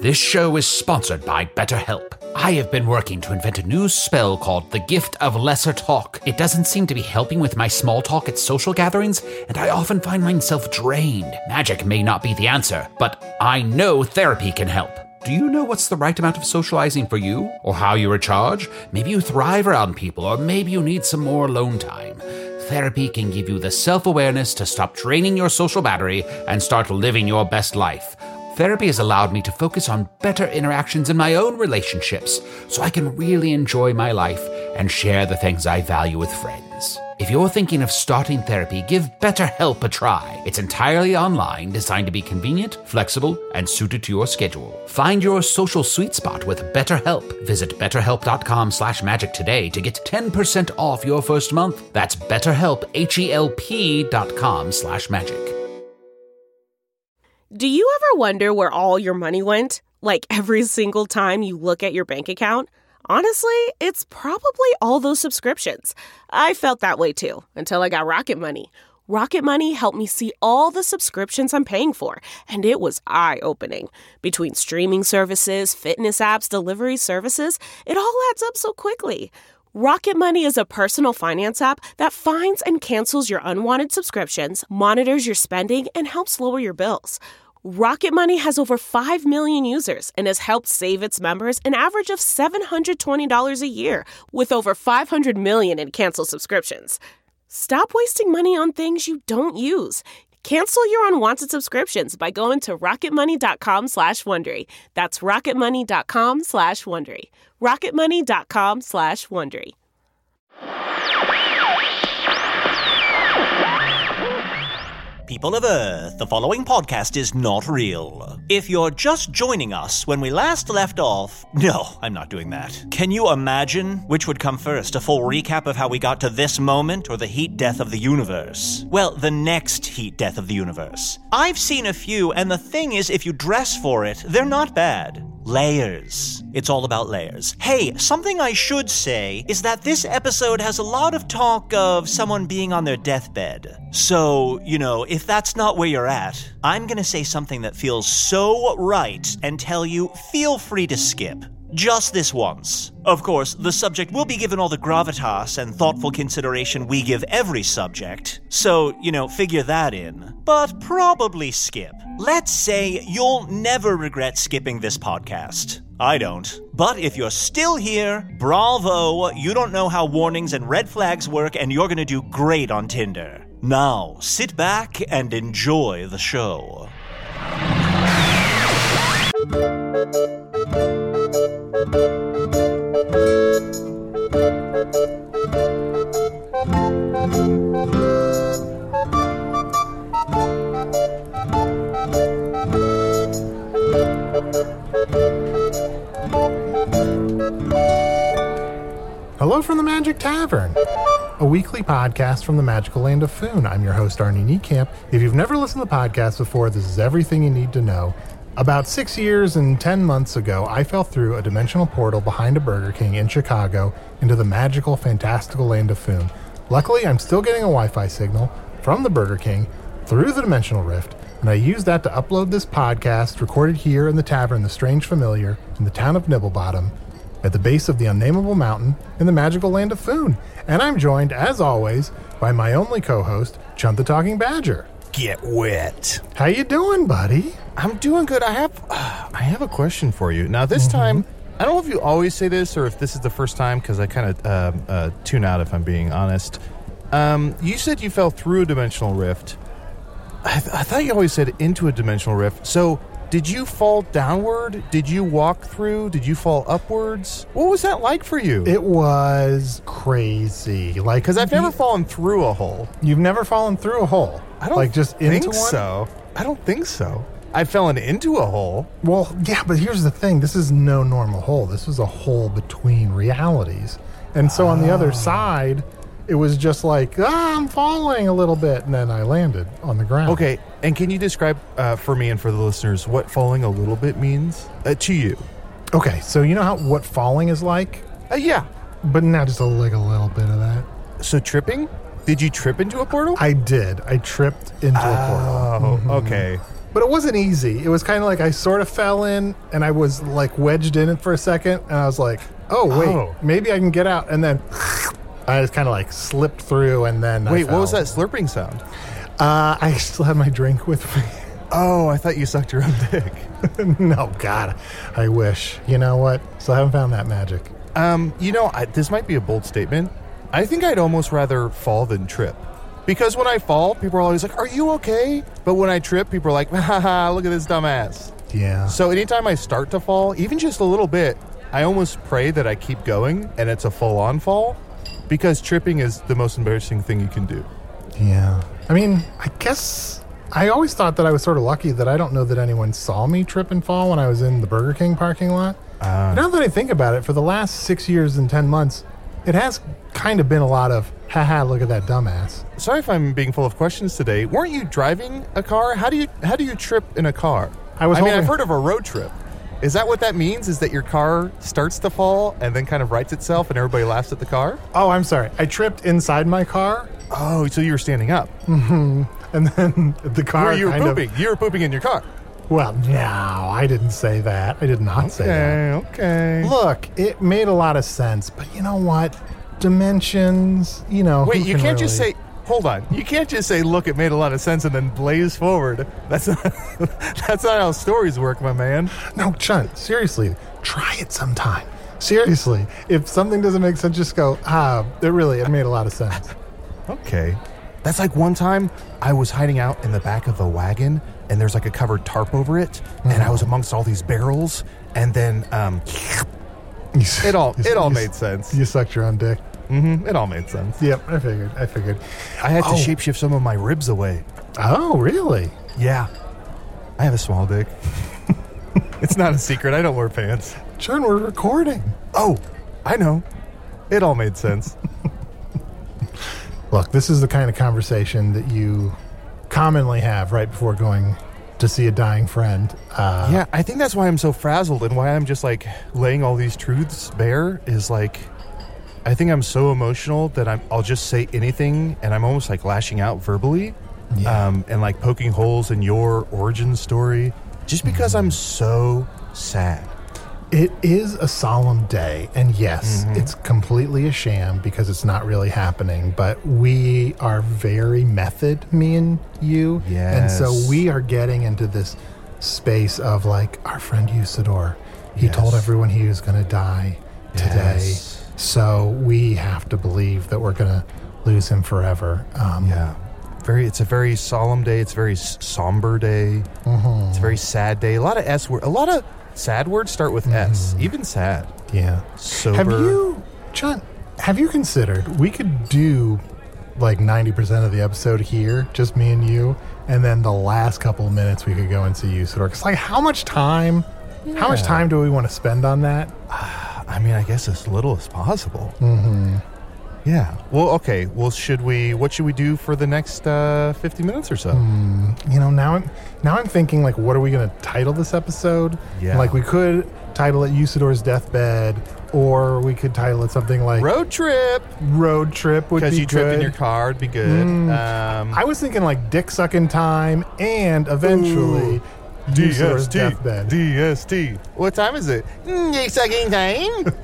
This show is sponsored by BetterHelp. I have been working to invent a new spell called the Gift of Lesser Talk. It doesn't seem to be helping with my small talk at social gatherings, and I often find myself drained. Magic may not be the answer, but I know therapy can help. Do you know what's the right amount of socializing for you? Or how you recharge? Maybe you thrive around people, or maybe you need some more alone time. Therapy can give you the self-awareness to stop draining your social battery and start living your best life. Therapy has allowed me to focus on better interactions in my own relationships, so I can really enjoy my life and share the things I value with friends. If you're thinking of starting therapy, give BetterHelp a try. It's entirely online, designed to be convenient, flexible, and suited to your schedule. Find your social sweet spot with BetterHelp. Visit betterhelp.com/magic today to get 10% off your first month. That's BetterHelp, HELP.com/magic. Do you ever wonder where all your money went? Like every single time you look at your bank account? Honestly, it's probably all those subscriptions. I felt that way too, until I got Rocket Money. Rocket Money helped me see all the subscriptions I'm paying for, and it was eye-opening. Between streaming services, fitness apps, delivery services, it all adds up so quickly. Rocket Money is a personal finance app that finds and cancels your unwanted subscriptions, monitors your spending, and helps lower your bills. Rocket Money has over 5 million users and has helped save its members an average of $720 a year, with over 500 million in canceled subscriptions. Stop wasting money on things you don't use. Cancel your unwanted subscriptions by going to rocketmoney.com/Wondery. That's rocketmoney.com/Wondery. rocketmoney.com/Wondery. People of Earth, the following podcast is not real. If you're just joining us when we last left off, no, I'm not doing that. Can you imagine which would come first, a full recap of how we got to this moment or the heat death of the universe? Well, the next heat death of the universe. I've seen a few, and the thing is, if you dress for it, they're not bad. Layers. It's all about layers. Hey, something I should say is that this episode has a lot of talk of someone being on their deathbed. So, if that's not where you're at, I'm gonna say something that feels so right and tell you, feel free to skip. Just this once. Of course, the subject will be given all the gravitas and thoughtful consideration we give every subject. So, figure that in. But probably skip. Let's say you'll never regret skipping this podcast. I don't. But if you're still here, bravo, you don't know how warnings and red flags work, and you're gonna do great on Tinder. Now, sit back and enjoy the show. Hello from the Magic Tavern, a weekly podcast from the magical land of Foon. I'm your host, Arnie Niekamp. If you've never listened to the podcast before, this is everything you need to know. About 6 years and 10 months ago, I fell through a dimensional portal behind a Burger King in Chicago into the magical, fantastical land of Foon. Luckily, I'm still getting a Wi-Fi signal from the Burger King through the dimensional rift, and I used that to upload this podcast recorded here in the tavern, The Strange Familiar, in the town of Nibblebottom, at the base of the unnameable mountain in the magical land of Foon. And I'm joined, as always, by my only co-host, Chunt the Talking Badger. Get wet. How you doing, buddy? I'm doing good. I have a question for you. Now, this time, I don't know if you always say this or if this is the first time, because I kind of tune out if I'm being honest. You said you fell through a dimensional rift. I thought you always said into a dimensional rift. So, did you fall downward? Did you walk through? Did you fall upwards? What was that like for you? It was crazy. Because I've never fallen through a hole. You've never fallen through a hole? I don't just think into one? so. I don't think so. I've fallen into a hole. Well, yeah, but here's the thing. This is no normal hole. This was a hole between realities. And so on the other side, it was just like, I'm falling a little bit, and then I landed on the ground. Okay, and can you describe for me and for the listeners what falling a little bit means to you? Okay, so you know what falling is like? Yeah. But not just a little bit of that. So tripping? Did you trip into a portal? I did. I tripped into a portal. Oh, okay. But it wasn't easy. It was kind of like I sort of fell in, and I was like wedged in it for a second, and I was like, oh, wait, maybe I can get out. And then I just kind of like slipped through, and then Wait, what was that slurping sound? I still had my drink with me. Oh, I thought you sucked your own dick. No, God, I wish. You know what? Still haven't found that magic. This might be a bold statement. I think I'd almost rather fall than trip. Because when I fall, people are always like, are you okay? But when I trip, people are like, haha, look at this dumbass. Yeah. So anytime I start to fall, even just a little bit, I almost pray that I keep going and it's a full-on fall. Because tripping is the most embarrassing thing you can do. Yeah. I mean, I guess I always thought that I was sort of lucky that I don't know that anyone saw me trip and fall when I was in the Burger King parking lot. Now that I think about it, for the last 6 years and 10 months, it has kind of been a lot of, haha, look at that dumbass. Sorry if I'm being full of questions today. Weren't you driving a car? How do you trip in a car? I've heard of a road trip. Is that what that means? Is that your car starts to fall and then kind of rights itself and everybody laughs at the car? Oh, I'm sorry. I tripped inside my car. Oh, so you were standing up. Mm-hmm. And then the car you were pooping. You were pooping in your car. Well, no, I didn't say that. I did not say that. Okay. Look, it made a lot of sense, but you know what? Dimensions, Wait, you can't just say, hold on. You can't just say, look, it made a lot of sense and then blaze forward. That's not how stories work, my man. No, Chunt, seriously, try it sometime. Seriously, if something doesn't make sense, just go, it made a lot of sense. Okay. That's like one time I was hiding out in the back of a wagon and there's like a covered tarp over it, and I was amongst all these barrels, and then it all made sense. You sucked your own dick. Mm-hmm. It all made sense. Yep, I figured. I had to shapeshift some of my ribs away. Oh, really? Yeah. I have a small dick. It's not a secret. I don't wear pants. John, we're recording. Oh, I know. It all made sense. Look, this is the kind of conversation that you commonly have right before going to see a dying friend. Yeah, I think that's why I'm so frazzled and why I'm just like laying all these truths bare is like, I think I'm so emotional that I'll just say anything and I'm almost like lashing out verbally. Yeah. And like poking holes in your origin story just because I'm so sad. It is a solemn day, and yes, it's completely a sham because it's not really happening, but we are very method, me and you. Yes. And so we are getting into this space of like our friend Usador. He told everyone he was going to die today. Yes. So we have to believe that we're going to lose him forever. It's a very solemn day. It's a very somber day. It's a very sad day. A lot of sad words start with S. Even sad. Yeah. Sober. John, have you considered we could do like 90% of the episode here, just me and you, and then the last couple of minutes we could go and see Usador? Because like, how much time do we want to spend on that? I mean, I guess as little as possible. Mm-hmm. Yeah. Well, okay. Well, what should we do for the next 50 minutes or so? Now I'm thinking, like, what are we going to title this episode? Yeah. Like, we could title it Usador's Deathbed, or we could title it something like Road Trip. Road Trip would be good. Because you tripped in your car would be good. I was thinking, like, Dick Sucking Time, and eventually Usador's Deathbed. DST. What time is it? Dick Sucking Time.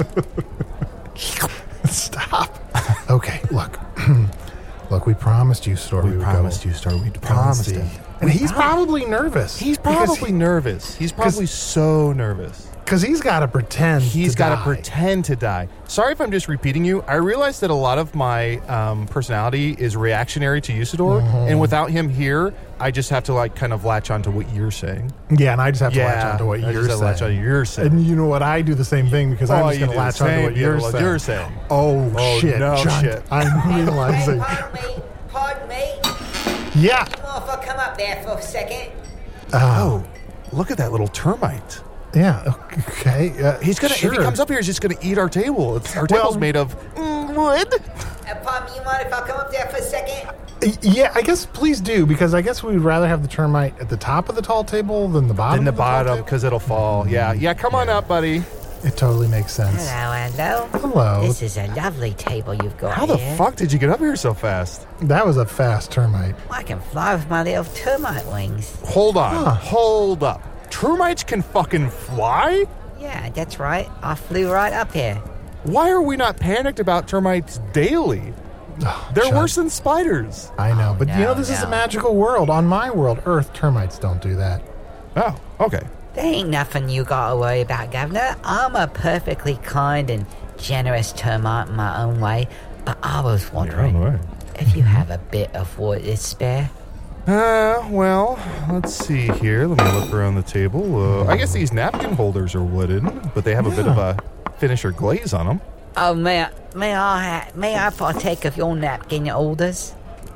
Stop. Okay, look, we promised Usador. We promised Usador. We promised him. And he's probably nervous. He's probably nervous. He's probably so nervous. Because he's got to pretend He's got to pretend to die. Sorry if I'm just repeating you. I realize that a lot of my personality is reactionary to Usador, and without him here, I just have to like kind of latch onto what you're saying. Yeah, and I just have to latch onto what you're saying. And you know what? I do the same thing because I'm just going to latch onto what you're saying. Oh, shit. No John, shit. I'm realizing. Pardon me. Yeah. Come on, if I come up there for a second. Oh, look at that little termite. Yeah, okay. If he comes up here, he's just going to eat our table. Our table's made of wood. Pardon me, you mind if I come up there for a second? Yeah, I guess please do, because I guess we'd rather have the termite at the top of the tall table than the bottom. Because it'll fall. Yeah, come on up, buddy. It totally makes sense. Hello. Hello. This is a lovely table you've got How the here. fuck did you get up here so fast? That was a fast termite. I can fly with my little termite wings. Hold on. Huh. Hold up. Termites can fucking fly? Yeah, that's right. I flew right up here. Why are we not panicked about termites daily? They're Chuck. worse than spiders. I know, but no, this is a no. magical world. On my world, Earth, termites don't do that. Oh, okay. There ain't nothing you gotta worry about, Governor. I'm a perfectly kind and generous termite in my own way, but I was wondering if you have a bit of wood to spare. Well, let's see here. Let me look around the table. I guess these napkin holders are wooden, but they have a bit of a finish or glaze on them. Oh, may I partake of your napkin holders?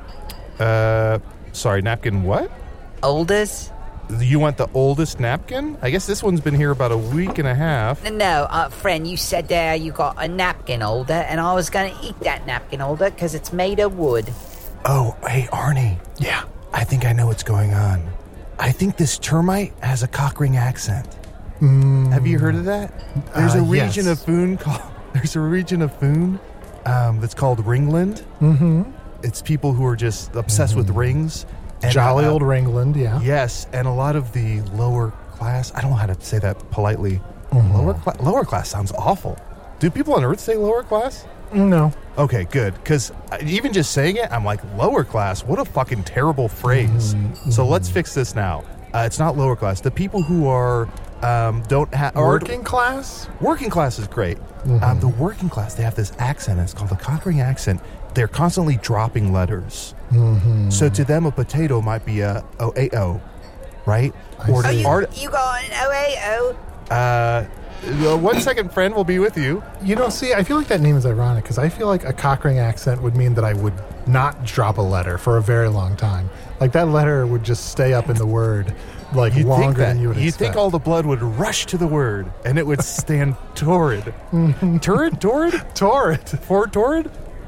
Sorry, napkin what? Holders? You want the oldest napkin? I guess this one's been here about a week and a half. No, friend, you said there you got a napkin holder, and I was gonna eat that napkin holder because it's made of wood. Oh, hey, Arnie. Yeah. I think I know what's going on. I think this termite has a Cockring accent. Have you heard of that? There's a region yes. of Foon called. There's a region of Foon that's called Ringland. Mm-hmm. It's people who are just obsessed with rings. And, Jolly old Ringland, yeah. Yes, and a lot of the lower class. I don't know how to say that politely. Lower class sounds awful. Do people on Earth say lower class? No. Okay, good. Because even just saying it, I'm like, lower class? What a fucking terrible phrase. So let's fix this now. It's not lower class. The people who are don't have Working class? Working class is great. The working class, they have this accent. It's called the Cockring accent. They're constantly dropping letters. So to them, a potato might be a O-A-O, right? Or see. You got an OAO? 1 second, friend, will be with you. See, I feel like that name is ironic because I feel like a Cockring accent would mean that I would not drop a letter for a very long time. Like that letter would just stay up in the word like You'd longer think that. than you would You'd expect. think all the blood would rush to the word and it would stand torrid. Torrid? Torrid. For torrid?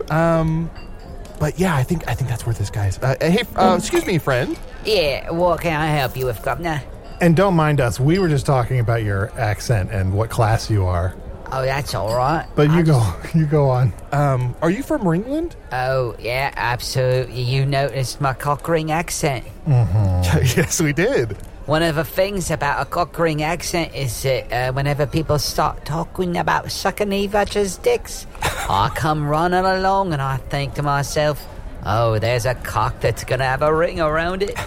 But yeah, I think that's where this guy's. Hey, excuse me, friend. Yeah, what can I help you with, Governor? And don't mind us. We were just talking about your accent and what class you are. Oh, that's all right. But you go on. Are you from Ringland? Oh, yeah, absolutely. You noticed my Cockring accent. Yes, we did. One of the things about a Cockring accent is that whenever people start talking about sucking each other's dicks, I come running along and I think to myself, oh, there's a cock that's going to have a ring around it.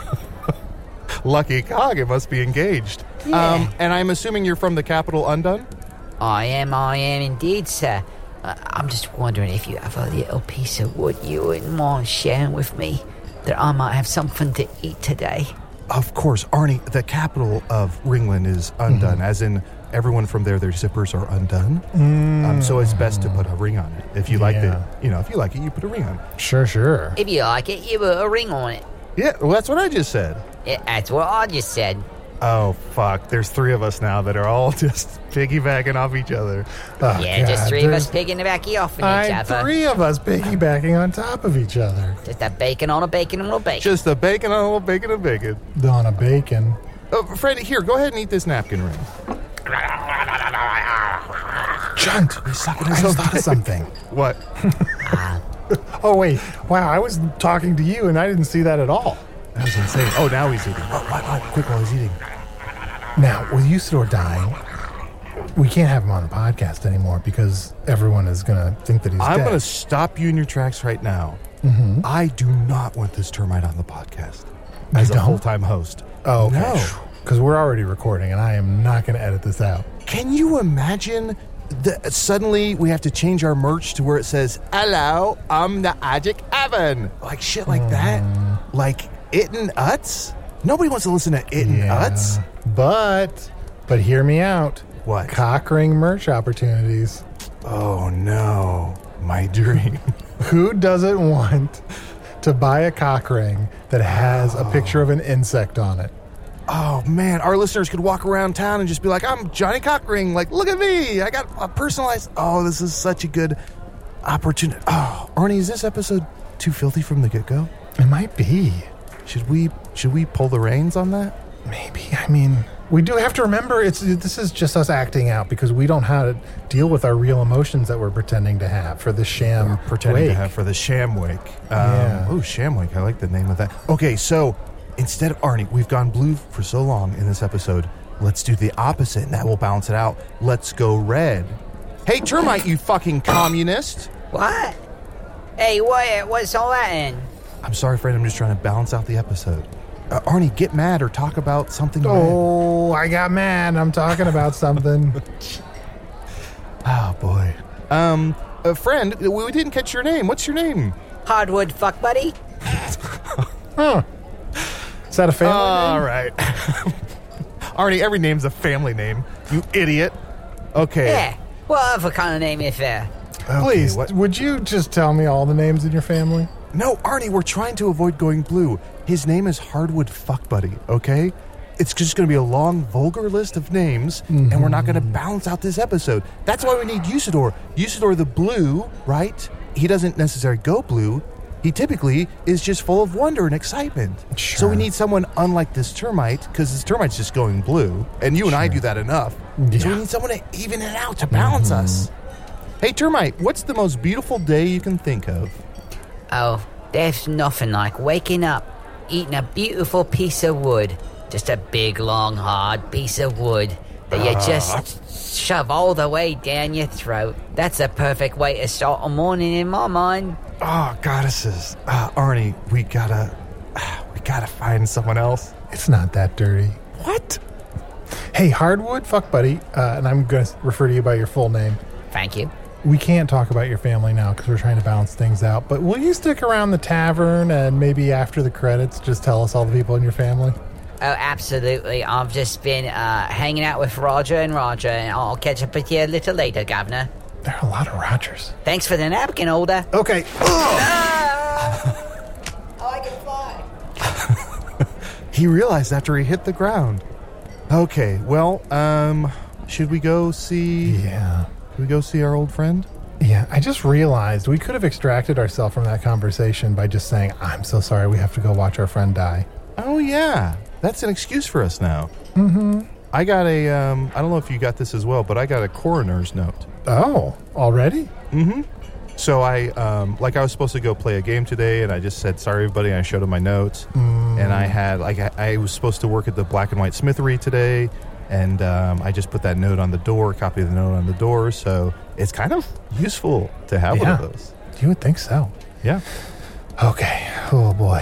Lucky cock, it must be engaged. Yeah. And I'm assuming you're from the capital, Undone? I am indeed, sir. I'm just wondering if you have a little piece of wood you wouldn't mind sharing with me, that I might have something to eat today. Of course, Arnie, the capital of Ringland is Undone, as in everyone from there, their zippers are undone. So it's best to put a ring on it. If you like it, if you like it, you put a ring on it. Sure. If you like it, you put a ring on it. Yeah, well, that's what I just said. Yeah, that's what I just said. Oh, fuck. There's three of us now that are all just piggybacking off each other. Oh, Yeah, just God, three of there's- us piggybacking off on each other. Three of us piggybacking on top of each other. Just a bacon on a bacon on a bacon. Just a bacon on a little bacon and bacon. On a bacon. Freddie, here, go ahead and eat this napkin ring. Chunt, I just thought of something. What? Oh, wait. Wow, I was talking to you and I didn't see that at all. That was insane. Oh, now he's eating. Oh, quick while he's eating. Now, with Usador dying, we can't have him on the podcast anymore because everyone is going to think that he's I'm dead. going to stop you in your tracks right now. I do not want this termite on the podcast as a don't? full-time host. Oh, okay. No. Because we're already recording and I am not going to edit this out. Can you imagine that suddenly we have to change our merch to where it says, "Hello, I'm the Ajik Evan." Like shit like that? Like Itten Utz? Nobody wants to listen to Itten Utz. But hear me out. What? Cockring merch opportunities. Oh no, my dream. Who doesn't want to buy a cock ring that has a picture of an insect on it? Oh man, our listeners could walk around town and just be like, "I'm Johnny Cockring. Like, look at me. I got a personalized." Oh, this is such a good opportunity. Oh, Arnie, is this episode too filthy from the get-go? It might be. Should we pull the reins on that? Maybe. I mean, We do have to remember this is just us acting out because we don't know how to deal with our real emotions that we're pretending to have for the sham Pretending wake. to have for the sham wake. Yeah. Oh, sham wake. I like the name of that. Okay, so instead of Arnie, we've gone blue for so long in this episode. Let's do the opposite, and that will balance it out. Let's go red. Hey, Termite, you fucking communist. What? Hey, what's all that in? I'm sorry, friend. I'm just trying to balance out the episode. Arnie, get mad or talk about something red. Oh, I got mad. I'm talking about something. Oh, boy. Friend, we didn't catch your name. What's your name? Hardwood fuck buddy? Huh. Is that a family All name? right. Arnie, every name's a family name. You idiot. Okay. Yeah. What other kind of name is there? Please, what- would you just tell me all the names in your family? No, Arnie, we're trying to avoid going blue. His name is Hardwood Fuckbuddy, okay? It's just going to be a long, vulgar list of names, and we're not going to balance out this episode. That's why we need Usador. Usador the blue, right? He doesn't necessarily go blue. He typically is just full of wonder and excitement. Sure. So we need someone unlike this termite, because this termite's just going blue, and you and I do that enough. So we need someone to even it out, to balance us. Hey, termite, what's the most beautiful day you can think of? Oh, there's nothing like waking up, eating a beautiful piece of wood. Just a big, long, hard piece of wood that you just shove all the way down your throat. That's a perfect way to start a morning in my mind. Oh, goddesses. Arnie, we gotta find someone else. It's not that dirty. What? Hey, Hardwood, fuck buddy, and I'm going to refer to you by your full name. Thank you. We can't talk about your family now because we're trying to balance things out, but will you stick around the tavern and maybe after the credits just tell us all the people in your family? Oh, absolutely. I've just been hanging out with Roger, and I'll catch up with you a little later, Governor. There are a lot of Rogers. Thanks for the napkin, Older. Okay. Oh, I can fly. He realized after he hit the ground. Okay, well, should we go see... Yeah. Should we go see our old friend? Yeah, I just realized we could have extracted ourselves from that conversation by just saying, I'm so sorry, we have to go watch our friend die. Oh, yeah. That's an excuse for us now. Mm-hmm. I got a, I don't know if you got this as well, but I got a coroner's note. Oh, already? Mm-hmm. So I was supposed to go play a game today, and I just said, sorry, everybody, and I showed him my notes. And I had, I was supposed to work at the Black and White Smithery today, and I just put that note on the door, copy of the note on the door, so it's kind of useful to have one of those. You would think so. Yeah. Okay. Oh, boy.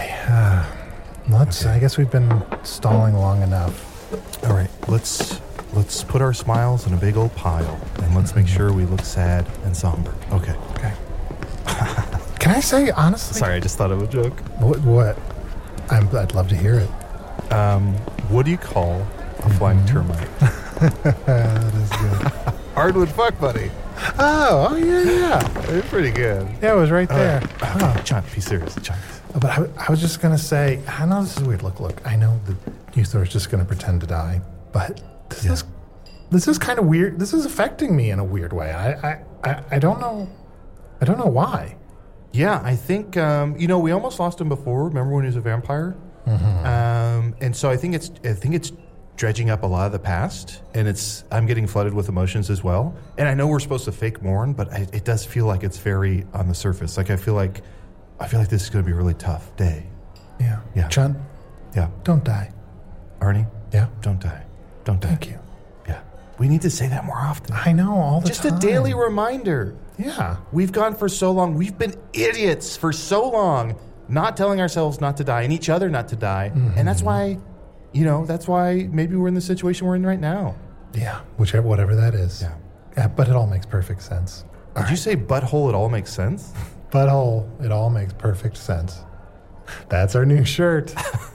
I guess we've been stalling long enough. All right, let's put our smiles in a big old pile, and let's make sure we look sad and somber. Okay. Okay. Can I say, honestly? Sorry, I just thought of a joke. What? I'd love to hear it. What do you call a flying termite? That is good. Hardwood fuck buddy. Oh, yeah. It's pretty good. Yeah, it was right there. Okay, John, be serious. John. But I was just going to say, I know this is weird. Look, I know the Usador is just going to pretend to die, but this is kind of weird. This is affecting me in a weird way. I don't know. I don't know why. Yeah, I think, we almost lost him before. Remember when he was a vampire? Mm-hmm. And so I think it's dredging up a lot of the past, and I'm getting flooded with emotions as well. And I know we're supposed to fake mourn, but it does feel like it's very on the surface. Like I feel like this is going to be a really tough day. Yeah. John, Yeah. don't die. Arnie? Yeah. Don't die. Don't die. Thank you. Yeah. We need to say that more often. I know, all the Just time. a daily reminder. Yeah. We've gone for so long. We've been idiots for so long, not telling ourselves not to die and each other not to die. Mm-hmm. And that's why, maybe we're in the situation we're in right now. Yeah. Whatever that is. Yeah. But it all makes perfect sense. Did you say butthole, it all makes sense? Butthole, it all makes perfect sense. That's our new shirt.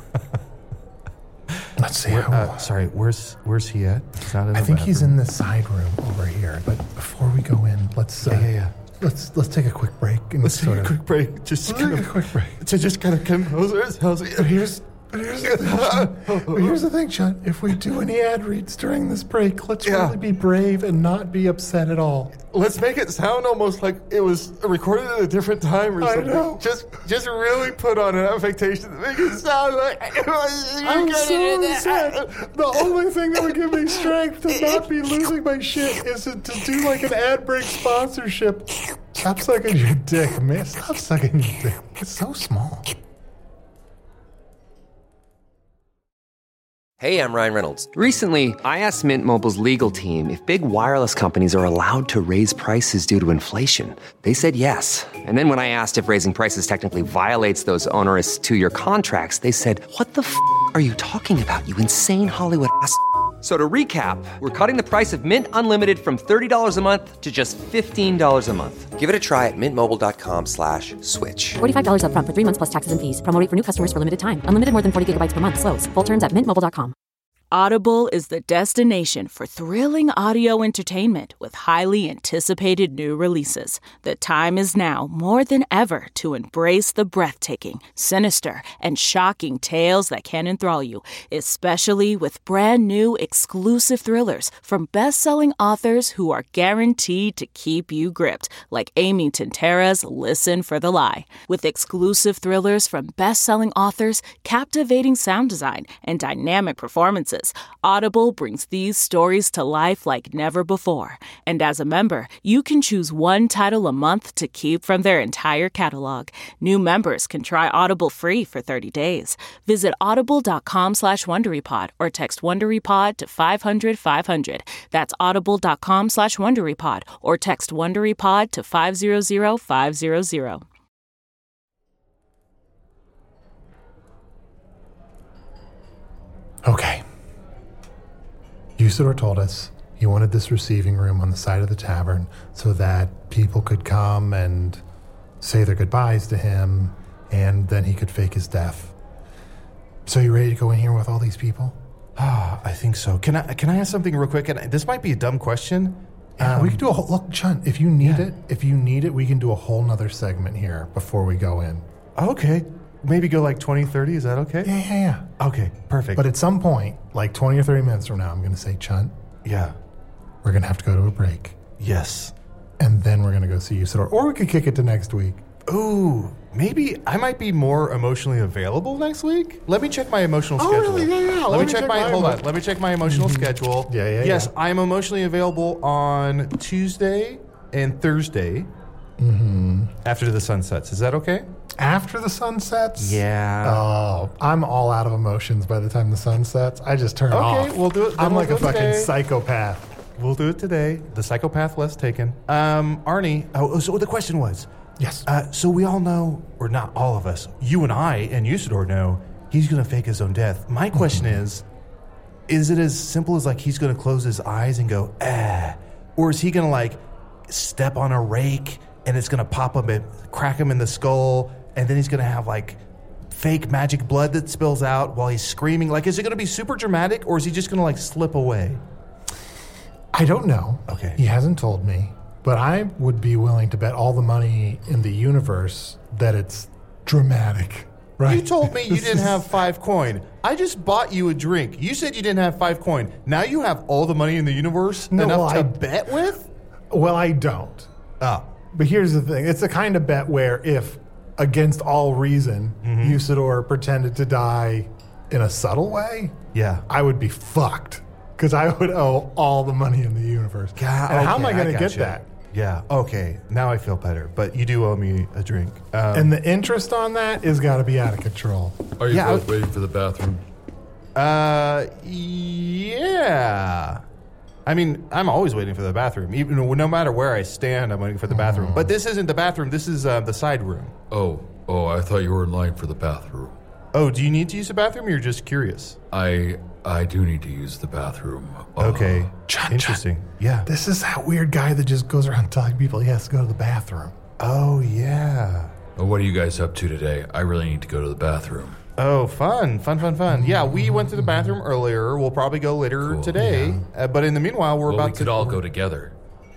Let's see. Sorry, where's he at? He's not in the I think he's bathroom. in the side room over here. But before we go in, let's let's take a quick break and Let's take a quick break. Just take a quick break. to just kind of compose ourselves. But here's But here's the thing, Chunt. If we do any ad reads during this break, let's really be brave and not be upset at all. Let's make it sound almost like it was recorded at a different time or something. I know. Just really put on an affectation to make it sound like I'm so upset. The only thing that would give me strength to not be losing my shit is to do like an ad break sponsorship. Stop sucking your dick, man. Stop sucking your dick. It's so small. Hey, I'm Ryan Reynolds. Recently, I asked Mint Mobile's legal team if big wireless companies are allowed to raise prices due to inflation. They said yes. And then when I asked if raising prices technically violates those onerous 2-year contracts, they said, "What the f*** are you talking about, you insane Hollywood ass?" So to recap, we're cutting the price of Mint Unlimited from $30 a month to just $15 a month. Give it a try at mintmobile.com/switch. $45 up front for 3 months plus taxes and fees. Promo rate for new customers for limited time. Unlimited more than 40 gigabytes per month. Slows full terms at mintmobile.com. Audible is the destination for thrilling audio entertainment with highly anticipated new releases. The time is now more than ever to embrace the breathtaking, sinister, and shocking tales that can enthrall you, especially with brand new exclusive thrillers from best-selling authors who are guaranteed to keep you gripped, like Amy Tintera's Listen for the Lie. With exclusive thrillers from best-selling authors, captivating sound design, and dynamic performances, Audible brings these stories to life like never before. And as a member, you can choose one title a month to keep from their entire catalog. New members can try Audible free for 30 days. Visit audible.com/WonderyPod or text WonderyPod to 500-500. That's audible.com/WonderyPod or text WonderyPod to 500-500. Okay. Usador told us he wanted this receiving room on the side of the tavern so that people could come and say their goodbyes to him, and then he could fake his death. So you ready to go in here with all these people? I think so. Can I ask something real quick? And this might be a dumb question. We could do a whole... Look, Chunt, if you need it, we can do a whole nother segment here before we go in. Okay. Maybe go like 20, 30, is that okay? Yeah. Okay, perfect. But at some point, like 20 or 30 minutes from now, I'm going to say, Chunt. Yeah. We're going to have to go to a break. Yes. And then we're going to go see Usador. Or we could kick it to next week. Ooh, maybe I might be more emotionally available next week. Let me check my emotional schedule. Really? Yeah. Let me check my Let me check my emotional schedule. Yes, I'm emotionally available on Tuesday and Thursday. After the sun sets. Is that okay? After the sun sets? Yeah. Oh, I'm all out of emotions by the time the sun sets. I just turn off. Okay, we'll do it. I'm like a fucking today. psychopath. We'll do it today. The psychopath less taken. Arnie, so the question was... Yes. So we all know, or not all of us, you and I and Usador know, he's going to fake his own death. My question is it as simple as like he's going to close his eyes and go, or is he going to like step on a rake and it's going to pop him and crack him in the skull, and then he's going to have like fake magic blood that spills out while he's screaming? Like, is it going to be super dramatic, or is he just going to like slip away? I don't know. Okay. He hasn't told me. But I would be willing to bet all the money in the universe that it's dramatic, right? You told me you didn't have 5 coin. I just bought you a drink. You said you didn't have 5 coin. Now you have all the money in the universe enough to bet with? Well, I don't. Oh. But here's the thing. It's the kind of bet where if, against all reason, Usador pretended to die in a subtle way, I would be fucked. Because I would owe all the money in the universe. God, and how am I going to get that? Yeah, okay. Now I feel better. But you do owe me a drink. And the interest on that is got to be out of control. Are you both waiting for the bathroom? Yeah. I mean, I'm always waiting for the bathroom. Even no matter where I stand, I'm waiting for the bathroom. But this isn't the bathroom. This is the side room. Oh, I thought you were in line for the bathroom. Oh, do you need to use the bathroom, or you're just curious? I do need to use the bathroom. Okay. Interesting. Yeah. This is that weird guy that just goes around telling people he has to go to the bathroom. Oh, yeah. What are you guys up to today? I really need to go to the bathroom. Oh, fun. Yeah, we went to the bathroom earlier. We'll probably go later today. Yeah. But in the meanwhile, we could all go together.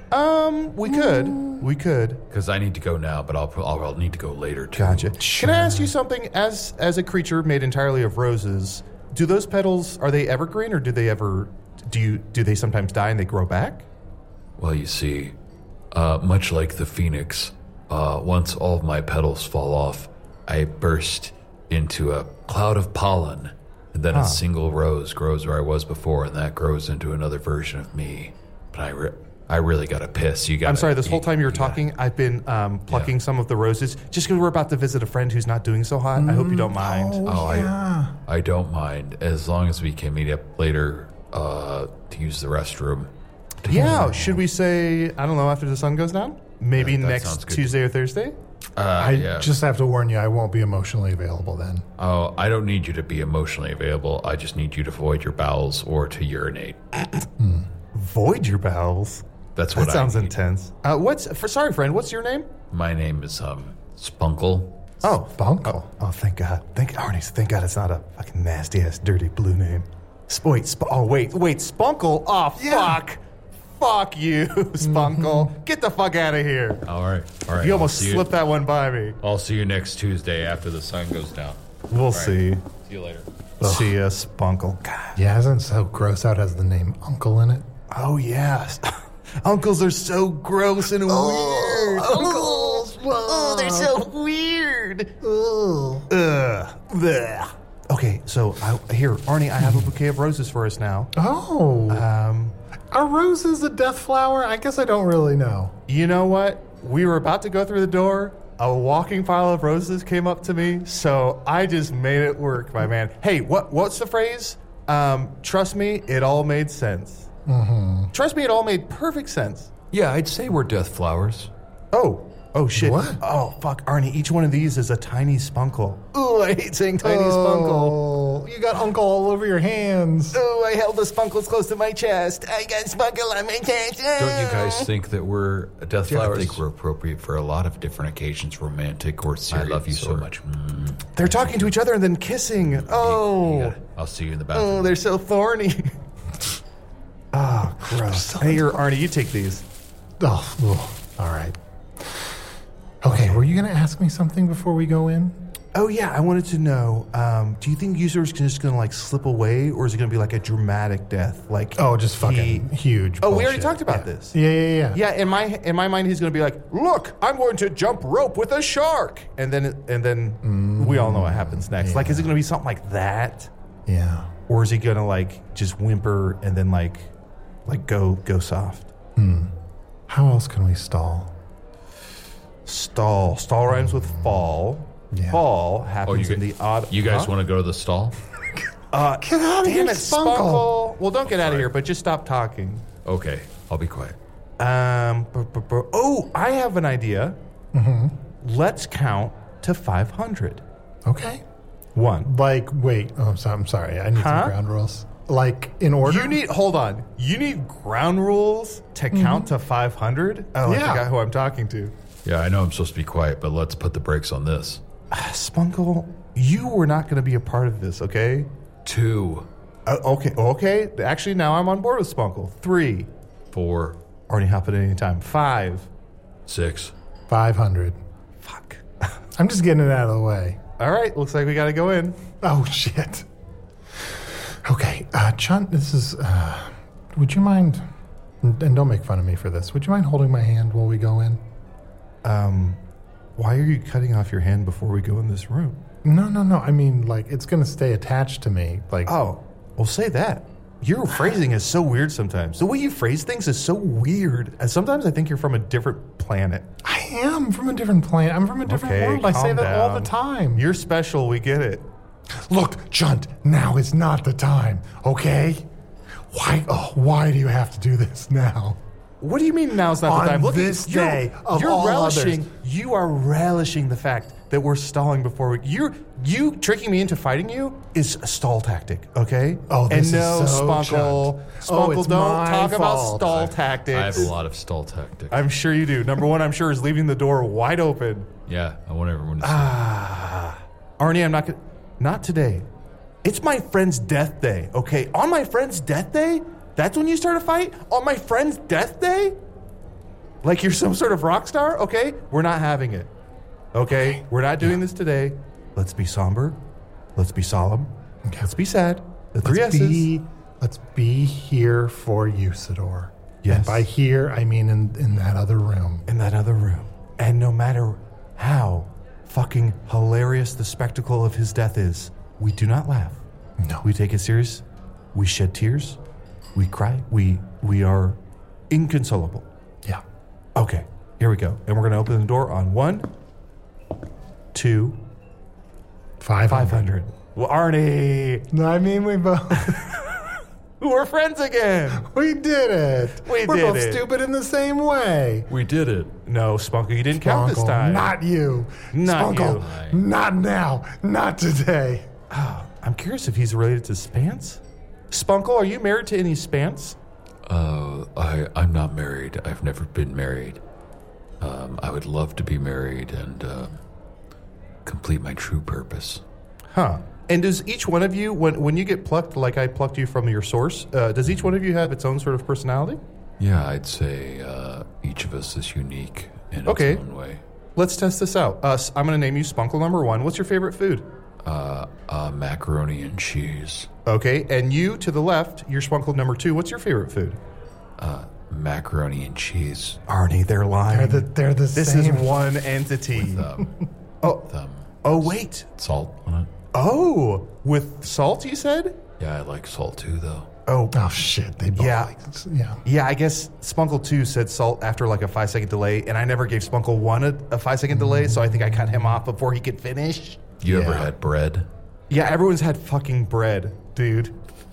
We could. Because I need to go now, but I'll need to go later too. Gotcha. Can I ask you something? As a creature made entirely of roses, do those petals, are they evergreen, or do they sometimes die and they grow back? Well, you see, much like the phoenix, once all of my petals fall off, I burst into a cloud of pollen, and then a single rose grows where I was before, and that grows into another version of me. But I really gotta piss. I'm sorry, this whole time you were talking, I've been plucking some of the roses, just because we're about to visit a friend who's not doing so hot. I hope you don't mind. I don't mind, as long as we can meet up later to use the restroom. Yeah, should we say, I don't know, after the sun goes down? Maybe next Tuesday or Thursday? I just have to warn you, I won't be emotionally available then. Oh, I don't need you to be emotionally available. I just need you to void your bowels or to urinate. Void your bowels? That's what that sounds intense. Sorry, friend, what's your name? My name is Spunkle. Oh, Spunkle. Oh, thank God. Thank God it's not a fucking nasty-ass, dirty blue name. Wait, Spunkle? Oh, fuck. Fuck you, Spunkle. Get the fuck out of here. All right. You almost slipped that one by me. I'll see you next Tuesday after the sun goes down. We'll see. See you later. See ya, Spunkle. God. Yeah, isn't so gross out has the name Uncle in it? Oh, yes. Uncles are so gross and weird. Uncles. Oh, they're so weird. Ugh. Okay, so here, Arnie, I have a bouquet of roses for us now. Oh. Are roses a death flower? I guess I don't really know. You know what? We were about to go through the door. A walking pile of roses came up to me, so I just made it work, my man. Hey, what's the phrase? Trust me, it all made sense. Mm-hmm. Trust me, it all made perfect sense. Yeah, I'd say we're death flowers. Oh, shit. What? Oh, fuck, Arnie, each one of these is a tiny spunkle. Ooh, I hate saying tiny spunkle. You got Uncle all over your hands. Oh, I held the spunkles close to my chest. I got spunkle on my chest. Don't you guys think that we're death flowers? I think we're appropriate for a lot of different occasions, romantic or serious. I love you so much. They're talking to each other and then kissing. Oh. I'll see you in the bathroom. Oh, they're so thorny. Oh, gross. Hey, Arnie, you take these. Oh, all right. Okay, were you going to ask me something before we go in? Oh, yeah, I wanted to know, do you think Usur's just going to, like, slip away, or is it going to be, like, a dramatic death? Like, just fucking huge Oh, bullshit. we already talked about this. Yeah. Yeah, in my mind, he's going to be like, look, I'm going to jump rope with a shark. And then we all know what happens next. Yeah. Like, is it going to be something like that? Yeah. Or is he going to, like, just whimper and then, like go soft? How else can we stall? Stall rhymes with fall. Yeah. Fall happens in the odd... You guys want to go to the stall? Get out of here, Spunkle. Well, don't get out of here, but just stop talking. Okay, I'll be quiet. Oh, I have an idea. Mm-hmm. Let's count to 500. Okay. 1. Wait. Oh, I'm sorry. I need some ground rules. Like, in order? Hold on. You need ground rules to count to 500? Oh, yeah. I forgot who I'm talking to. Yeah, I know I'm supposed to be quiet, but let's put the brakes on this. Spunkle, you were not going to be a part of this, okay? 2. Okay. Actually, now I'm on board with Spunkle. 3. 4. Already hop at any time. 5. 6. 500. Fuck. I'm just getting it out of the way. All right, looks like we got to go in. Oh, shit. Okay, Chunt, this is... would you mind... And don't make fun of me for this. Would you mind holding my hand while we go in? Why are you cutting off your hand before we go in this room? No. I mean, like, it's going to stay attached to me. Like, oh, well, say that. Your phrasing is so weird sometimes. The way you phrase things is so weird. And sometimes I think you're from a different planet. I am from a different planet. I'm from a different world. I say that all the time. You're special. We get it. Look, Chunt, now is not the time, okay? Why do you have to do this now? What do you mean now's not the time? On this day of all others. You are relishing the fact that we're stalling before we... You tricking me into fighting you is a stall tactic, okay? Oh, this is so Spunkle. Spunkle, don't talk about stall tactics. I have a lot of stall tactics. I'm sure you do. Number one, I'm sure, is leaving the door wide open. Yeah, I want everyone to see. Arnie, I'm not going to... Not today. It's my friend's death day, okay? On my friend's death day? That's when you start a fight? On my friend's death day? Like you're some sort of rock star? Okay, we're not having it. Okay, we're not doing this today. Let's be somber. Let's be solemn. Okay. Let's be sad. The three S's. Let's be here for Usador. Yes. And by here, I mean in that other room. In that other room. And no matter how fucking hilarious the spectacle of his death is, we do not laugh. No. We take it serious. We shed tears. We cry. We are inconsolable. Yeah. Okay, here we go. And we're going to open the door on 1, 2, 500. Well, Arnie. No, I mean, we both... We're friends again. We did it. We're both stupid in the same way. We did it. No, Spunkle, you didn't count this time. Not you. Not Spunkle, not now. Not today. Oh, I'm curious if he's related to Spance. Spunkle, are you married to any Spance? I'm not married. I've never been married. I would love to be married and complete my true purpose. Huh. And does each one of you, when you get plucked, like I plucked you from your source, does each one of you have its own sort of personality? Yeah, I'd say each of us is unique in its own way. Let's test this out. I'm going to name you Spunkle number 1. What's your favorite food? Macaroni and cheese. Okay, and you to the left, you're Spunkle number 2. What's your favorite food? Macaroni and cheese. Arnie, they're lying. They're the this same. This is one entity. With wait. Salt on it. Oh, with salt, you said? Yeah, I like salt too, though. Oh shit. They both Yeah, I guess Spunkle 2 said salt after like a 5-second delay, and I never gave Spunkle 1 a 5-second delay, so I think I cut him off before he could finish. You ever had bread? Yeah, everyone's had fucking bread, dude.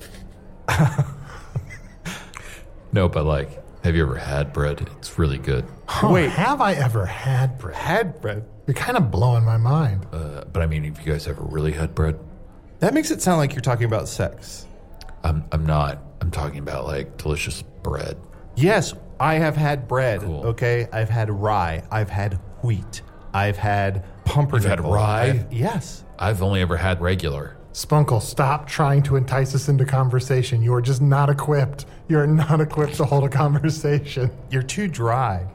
No, but like, have you ever had bread? It's really good. Wait, have I ever had bread? Had bread? You're kind of blowing my mind. But I mean, have you guys ever really had bread? That makes it sound like you're talking about sex. I'm not. I'm talking about like delicious bread. Yes, I have had bread. Cool. Okay, I've had rye. I've had wheat. I've had pumpernickel. You've had rye? Yes. I've only ever had regular. Spunkle, stop trying to entice us into conversation. You are just not equipped. You're not equipped to hold a conversation. You're too dry.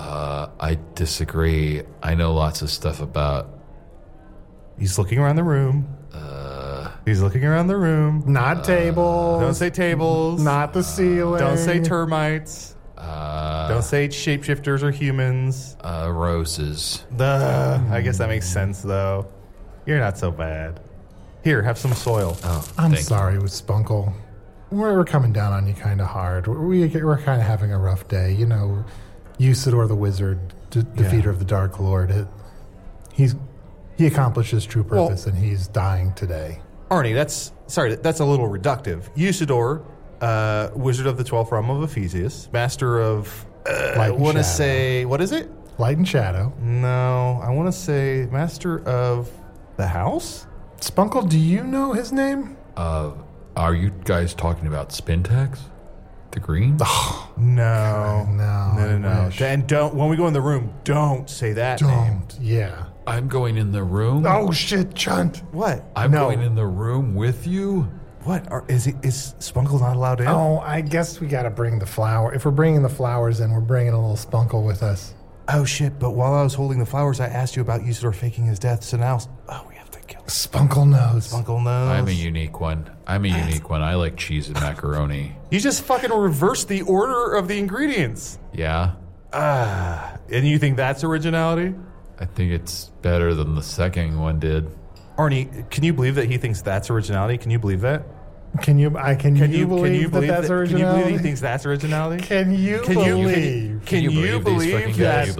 I disagree. I know lots of stuff about... He's looking around the room. He's looking around the room. Not tables. Don't say tables. Not the ceiling. Don't say termites. Don't say shapeshifters or humans. Roses. I guess that makes sense, though. You're not so bad. Here, have some soil. Oh, I'm sorry with Spunkle. We're coming down on you kind of hard. We're kind of having a rough day. You know, Usador the Wizard, defeater of the Dark Lord, he accomplished his true purpose, and he's dying today. Arnie, that's a little reductive. Usador, Wizard of the 12th Realm of Ephesius, Master of... I want to say... What is it? Light and Shadow. No, I want to say Master of the House? Spunkle, do you know his name? Are you guys talking about Spintax? The green? Oh, no. No. And don't, when we go in the room, don't say that name. Yeah. I'm going in the room? Oh, shit, Chunt. What? I'm going in the room with you? What? Is Spunkle not allowed in? Oh, I guess we got to bring the flower. If we're bringing the flowers in, we're bringing a little Spunkle with us. Oh, shit, but while I was holding the flowers, I asked you about Usador faking his death, so now... Oh, we have to kill him. Spunkle knows. Spunkle knows. I'm a unique one. I like cheese and macaroni. You just fucking reversed the order of the ingredients. Yeah? And you think that's originality? I think it's better than the second one did. Arnie, can you believe that he thinks that's originality? Can you believe that? Can you believe that that's originality? Can you believe he thinks that's originality? Can you believe that's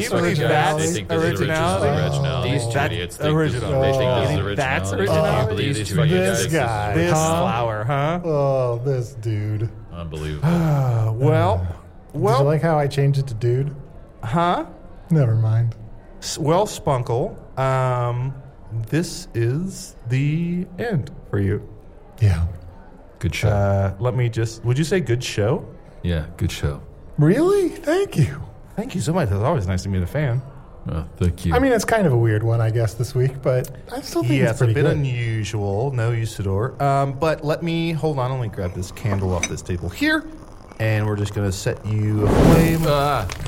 originality? These two idiots think original. They think this is That's originality. originality? Can you believe these two idiots think guy. This flower, huh? Oh, this dude. Unbelievable. Well. Did you like how I changed it to dude? Huh? Never mind. Well, Spunkle, this is the end for you. Yeah. Good show. Would you say good show? Yeah, good show. Really? Thank you. Thank you so much. It's always nice to meet a fan. Thank you. I mean, it's kind of a weird one, I guess, this week, but I still think it's pretty good. It's a bit unusual. No Usador. But let me grab this candle off this table here. and we're just going to set you aflame. We're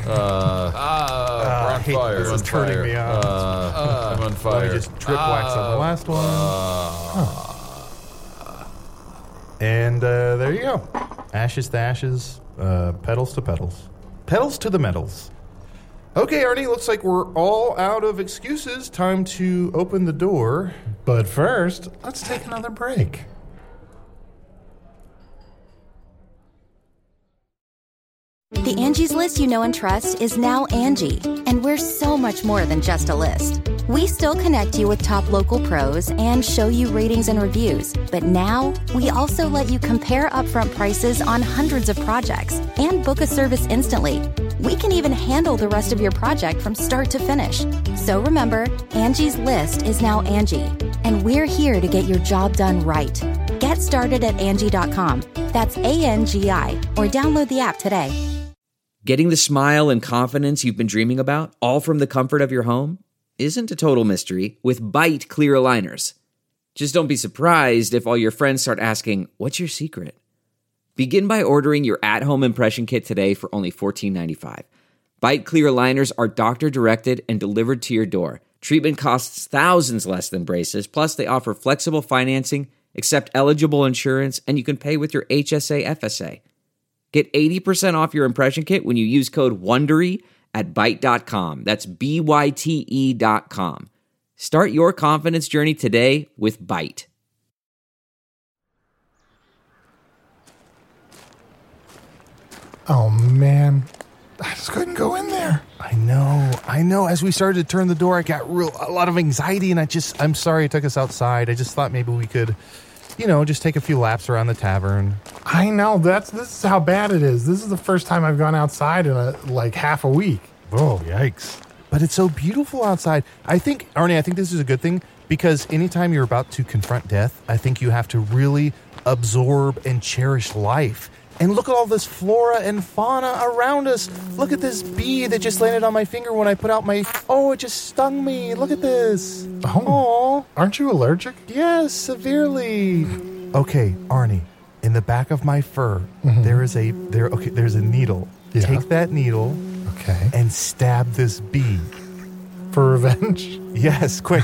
on fire. This is turning me on. I'm on fire. Let me just drip wax on the last one. And there you go. Ashes to ashes, petals to petals. Petals to the metals. Okay, Arnie, looks like we're all out of excuses. Time to open the door. But first, let's take another break. The Angie's List you know and trust is now Angie, and we're so much more than just a list. We still connect you with top local pros and show you ratings and reviews, but now we also let you compare upfront prices on hundreds of projects and book a service instantly. We can even handle the rest of your project from start to finish. So remember, Angie's List is now Angie, and we're here to get your job done right. Get started at Angie.com. That's ANGI, or download the app today. Getting the smile and confidence you've been dreaming about, all from the comfort of your home, isn't a total mystery with Byte clear aligners. Just don't be surprised if all your friends start asking, "What's your secret?" Begin by ordering your at-home impression kit today for only $14.95. Byte clear aligners are doctor-directed and delivered to your door. Treatment costs thousands less than braces, plus they offer flexible financing, accept eligible insurance, and you can pay with your HSA FSA. Get 80% off your impression kit when you use code WONDERY at Byte.com. That's BYTE.com. Start your confidence journey today with Byte. Oh, man. I just couldn't go in there. I know. As we started to turn the door, I got a lot of anxiety, and I'm sorry it took us outside. I just thought maybe we could, just take a few laps around the tavern. I know. This is how bad it is. This is the first time I've gone outside in half a week. Oh, yikes. But it's so beautiful outside. Arnie, I think this is a good thing, because anytime you're about to confront death, I think you have to really absorb and cherish life. And look at all this flora and fauna around us. Look at this bee that just landed on my finger when I put out my... Oh, it just stung me. Look at this. Oh, aren't you allergic? Yes, severely. Okay, Arnie, in the back of my fur, there's a needle. Yeah. Take that needle, and stab this bee. For revenge? Yes, quick.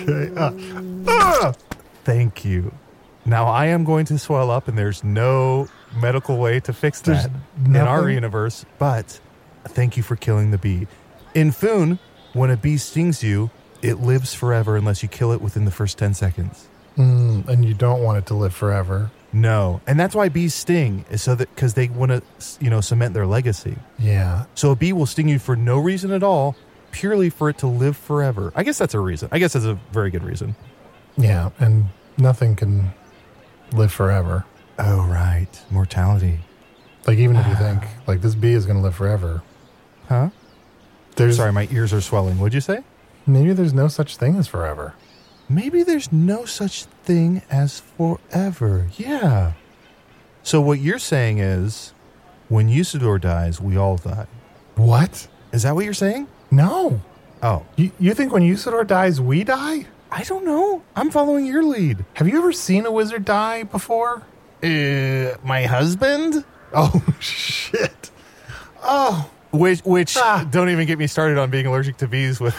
Thank you. Now I am going to swell up, and there's no medical way to fix that in our universe, but thank you for killing the bee. In Foon, when a bee stings you, it lives forever unless you kill it within the first 10 seconds. And you don't want it to live forever. No. And that's why bees sting, is so that because they want to, cement their legacy. Yeah. So a bee will sting you for no reason at all, purely for it to live forever. I guess that's a reason. I guess that's a very good reason. Yeah, and nothing can live forever. Oh, right. Mortality. Like, even if you think, this bee is going to live forever. Huh? Sorry, my ears are swelling. What'd you say? Maybe there's no such thing as forever. Maybe there's no such thing as forever. Yeah. So what you're saying is, when Usador dies, we all die. What? Is that what you're saying? No. Oh. You think when Usador dies, we die? I don't know. I'm following your lead. Have you ever seen a wizard die before? My husband? Oh, shit. Oh. Which don't even get me started on being allergic to bees with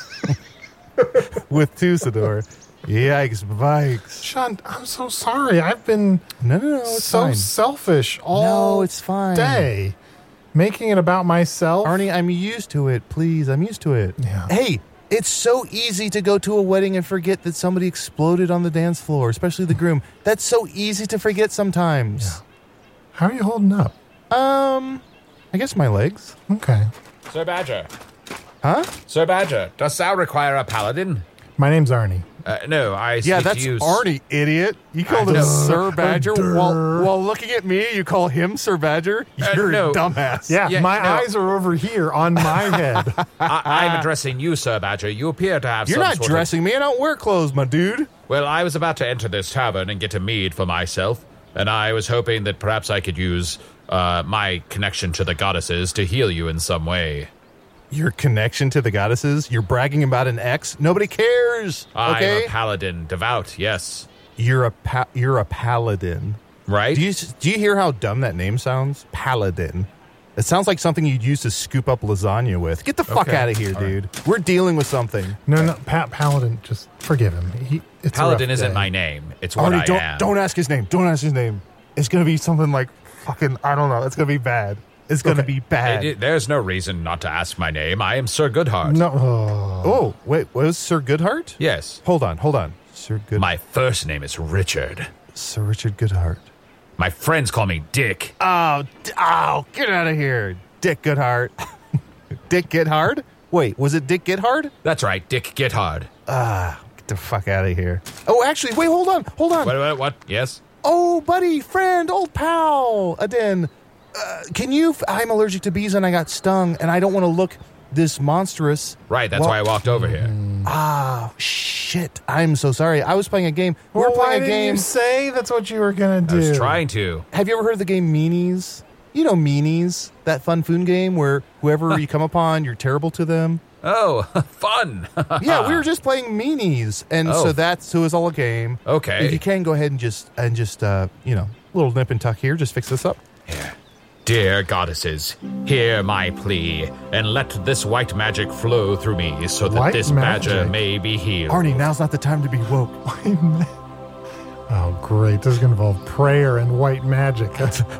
Usador. Yikes, bikes. Sean, I'm so sorry. I've been it's so fine. Selfish all it's fine. day. Making it about myself. Arnie, I'm used to it. Please, I'm used to it. Yeah. Hey, it's so easy to go to a wedding and forget that somebody exploded on the dance floor, especially the groom. That's so easy to forget sometimes. Yeah. How are you holding up? I guess my legs. Okay. Sir Badger. Huh? Sir Badger, dost thou require a paladin? My name's Arnie. No, I speak Yeah, that's to you. Arnie, idiot. You called him Sir Badger while looking at me. You call him Sir Badger. You're a dumbass. Yeah, my eyes are over here on my head. I'm addressing you, Sir Badger. You appear to have. You're not dressing me. I don't wear clothes, my dude. Well, I was about to enter this tavern and get a mead for myself, and I was hoping that perhaps I could use my connection to the goddesses to heal you in some way. Your connection to the goddesses? You're bragging about an ex? Nobody cares. Okay? I'm a paladin, devout, yes. You're a paladin. Right? Do you hear how dumb that name sounds? Paladin. It sounds like something you'd use to scoop up lasagna with. Get the fuck out of here, dude. Right. We're dealing with something. No, Paladin, just forgive him. It's Paladin isn't my name. It's what I am. Don't ask his name. Don't ask his name. It's going to be something like fucking, I don't know. It's going to be bad. It's going to be bad. There's no reason not to ask my name. I am Sir Goodhart. No. Oh, wait. Was Sir Goodhart? Yes. Hold on. Sir Goodhart. My first name is Richard. Sir Richard Goodhart. My friends call me Dick. Oh, get out of here. Dick Goodhart. Dick Gethard? Wait, was it Dick Gethard? That's right, Dick Gethard. Get the fuck out of here. Oh, actually, wait, hold on. What? Yes? Oh, buddy, friend, old pal, Adin. I'm allergic to bees and I got stung and I don't want to look this monstrous. Right, that's why I walked over here. Shit. I'm so sorry. I was playing a game. We're playing a game. Why didn't you say that's what you were going to do? I was trying to. Have you ever heard of the game Meanies? You know Meanies, that fun food game where whoever you come upon, you're terrible to them. Oh, fun. Yeah, we were just playing Meanies. And so it was all a game. Okay. If you can, go ahead and just little nip and tuck here. Just fix this up. Here. Dear goddesses, hear my plea, and let this white magic flow through me so that this badger may be healed. Arnie, now's not the time to be woke. Oh, great. This is going to involve prayer and white magic.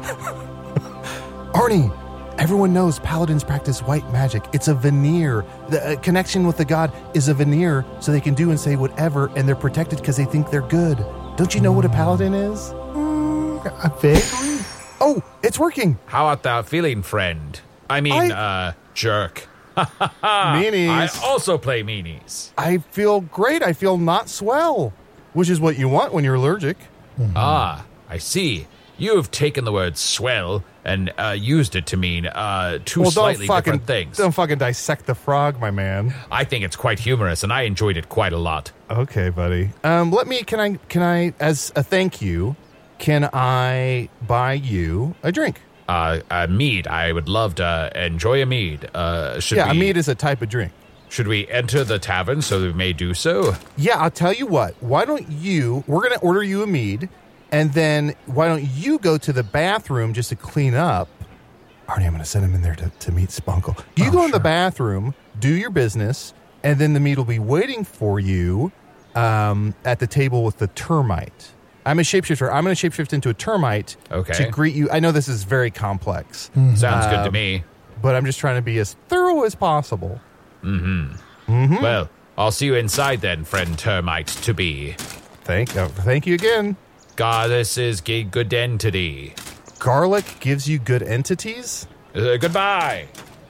Arnie, everyone knows paladins practice white magic. It's a veneer. The connection with the god is a veneer, so they can do and say whatever, and they're protected because they think they're good. Don't you know what a paladin is? Vaguely. Oh, it's working. How art thou feeling, friend? I mean, jerk. Meanies. I also play Meanies. I feel great. I feel not swell, which is what you want when you're allergic. Mm-hmm. Ah, I see. You've taken the word swell and used it to mean two slightly different things. Don't fucking dissect the frog, my man. I think it's quite humorous, and I enjoyed it quite a lot. Okay, buddy. Can I, as a thank you, can I buy you a drink? A mead. I would love to enjoy a mead. A mead is a type of drink. Should we enter the tavern so we may do so? Yeah, I'll tell you what. Why don't we're going to order you a mead, and then why don't you go to the bathroom just to clean up? Arnie, I'm going to send him in there to meet Spunkle. You go in the bathroom, do your business, and then the mead will be waiting for you at the table with the termite. I'm a shapeshifter. I'm going to shapeshift into a termite to greet you. I know this is very complex. Mm-hmm. Sounds good to me. But I'm just trying to be as thorough as possible. Mm-hmm. Mm-hmm. Well, I'll see you inside then, friend termite-to-be. Thank you again. Goddesses give good entity. Garlic gives you good entities? Goodbye.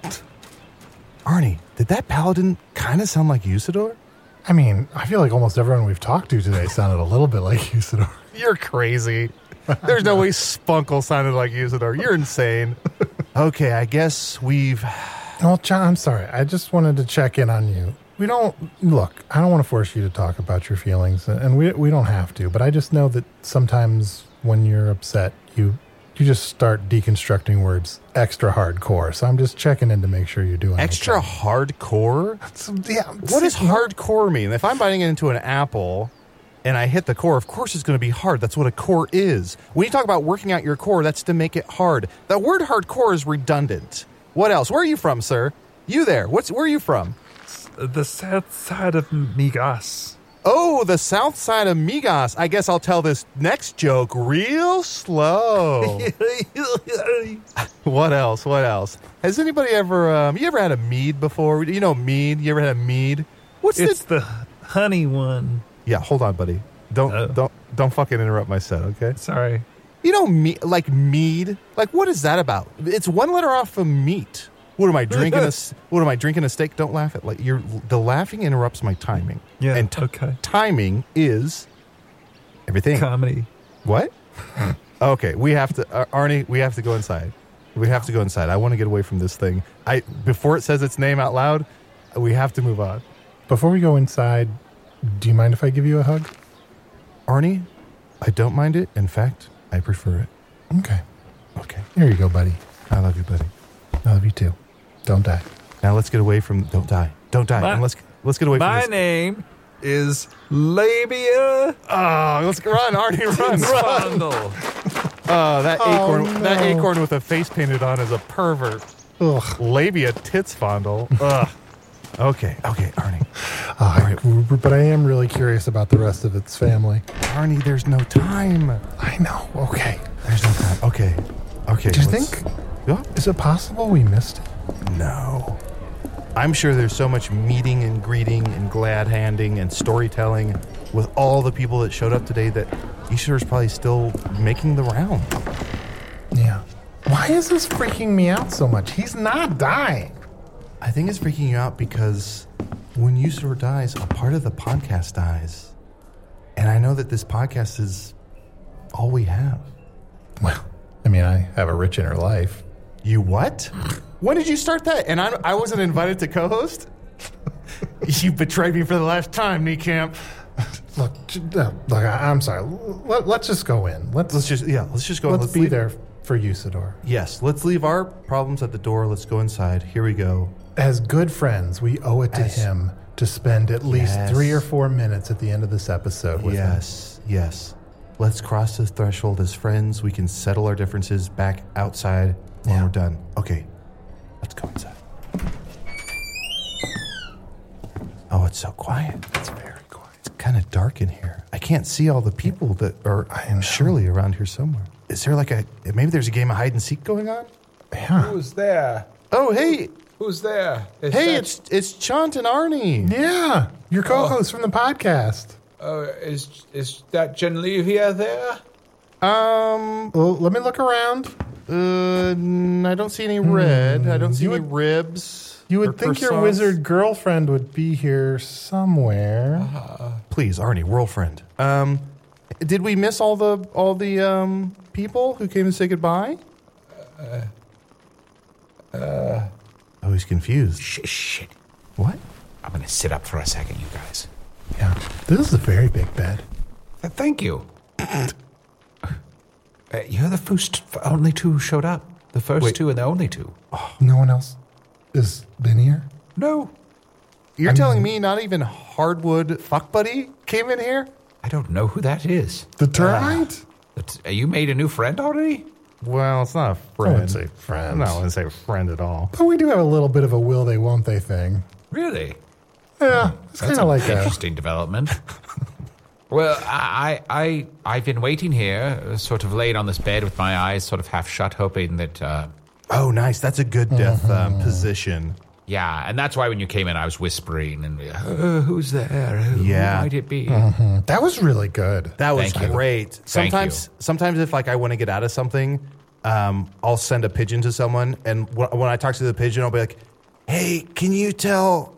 Arnie, did that paladin kind of sound like Usador? I mean, I feel like almost everyone we've talked to today sounded a little bit like Usador. You're crazy. There's no way Spunkle sounded like Usador. You're insane. Okay, I guess we've... Well, John, I'm sorry. I just wanted to check in on you. I don't want to force you to talk about your feelings, and we don't have to, but I just know that sometimes when you're upset, you just start deconstructing words extra hardcore. So I'm just checking in to make sure you're doing extra hardcore? Yeah. What does hardcore mean? If I'm biting into an apple and I hit the core, of course it's going to be hard. That's what a core is. When you talk about working out your core, that's to make it hard. The word hardcore is redundant. What else? Where are you from, sir? You there. Where are you from? The south side of Migas. Oh, the south side of Migas. I guess I'll tell this next joke real slow. What else? Has anybody ever, you ever had a mead before? You know mead? You ever had a mead? It's the honey one. Yeah, hold on, buddy. Don't fucking interrupt my set, okay? Sorry. You know, like mead? Like, what is that about? It's one letter off of meat. What am I drinking? A steak? Don't laugh at the laughing interrupts my timing. Yeah. And timing is everything. Comedy. What? Okay, we have to, Arnie. We have to go inside. I want to get away from this thing. Before it says its name out loud, we have to move on. Before we go inside, do you mind if I give you a hug? Arnie, I don't mind it. In fact, I prefer it. Okay. Here you go, buddy. I love you, buddy. I love you too. Don't die. Now let's get away from... Don't die. And let's get away from this. My name is Labia. Oh, let's run, Arnie, run. Oh, that acorn! no. That acorn with a face painted on is a pervert. Ugh. Labia tits fondle. Ugh. Okay, Arnie. But I am really curious about the rest of its family. Arnie, there's no time. I know. Okay. There's no time. Okay. Do you think? Yeah. Is it possible we missed it? No. I'm sure there's so much meeting and greeting and glad handing and storytelling with all the people that showed up today that Ishido's probably still making the round. Yeah. Why is this freaking me out so much? He's not dying. I think it's freaking you out because when Usador dies, a part of the podcast dies. And I know that this podcast is all we have. Well, I mean, I have a rich inner life. You what? When did you start that? And I wasn't invited to co-host? You betrayed me for the last time, Niekamp. Look, I'm sorry. Let's just go in. Let's just go. Let's be there for Usador. Yes, let's leave our problems at the door. Let's go inside. Here we go. As good friends, we owe it to him to spend at least 3 or 4 minutes at the end of this episode with him. Yes. Let's cross the threshold as friends. We can settle our differences back outside when we're done. Okay, let's go inside. Oh, it's so quiet. It's very quiet. It's kind of dark in here. I can't see all the people that are surely around here somewhere. Is there maybe there's a game of hide and seek going on? Yeah. Who's there? Oh, hey. Who's there? It's Chant and Arnie. Yeah, your co-host from the podcast. Oh, is that Genlevia there? Well, let me look around. I don't see any red. I don't see any ribs. You would think your wizard girlfriend would be here somewhere. Please, Arnie, world friend. Did we miss all the people who came to say goodbye? Oh, he's confused. Shit. What? I'm going to sit up for a second, you guys. Yeah, this is a very big bed. Thank you. You're the only two who showed up. The first two and the only two. Oh, no one else has been here? No. You're telling me not even Hardwood Fuck Buddy came in here? I don't know who that is. The termite? You made a new friend already? Well, it's not a friend. I wouldn't say friend. No, I wouldn't say friend at all. But we do have a little bit of a will they, won't they thing. Really? Yeah, it's kind of like an interesting development. Well, I've been waiting here, sort of laid on this bed with my eyes sort of half shut, hoping that... Oh, nice. That's a good death position. Yeah, and that's why when you came in, I was whispering, and who's there? Who might it be? That was really good. That was great. Sometimes if I want to get out of something, I'll send a pigeon to someone, and when I talk to the pigeon, I'll be like, "Hey, can you tell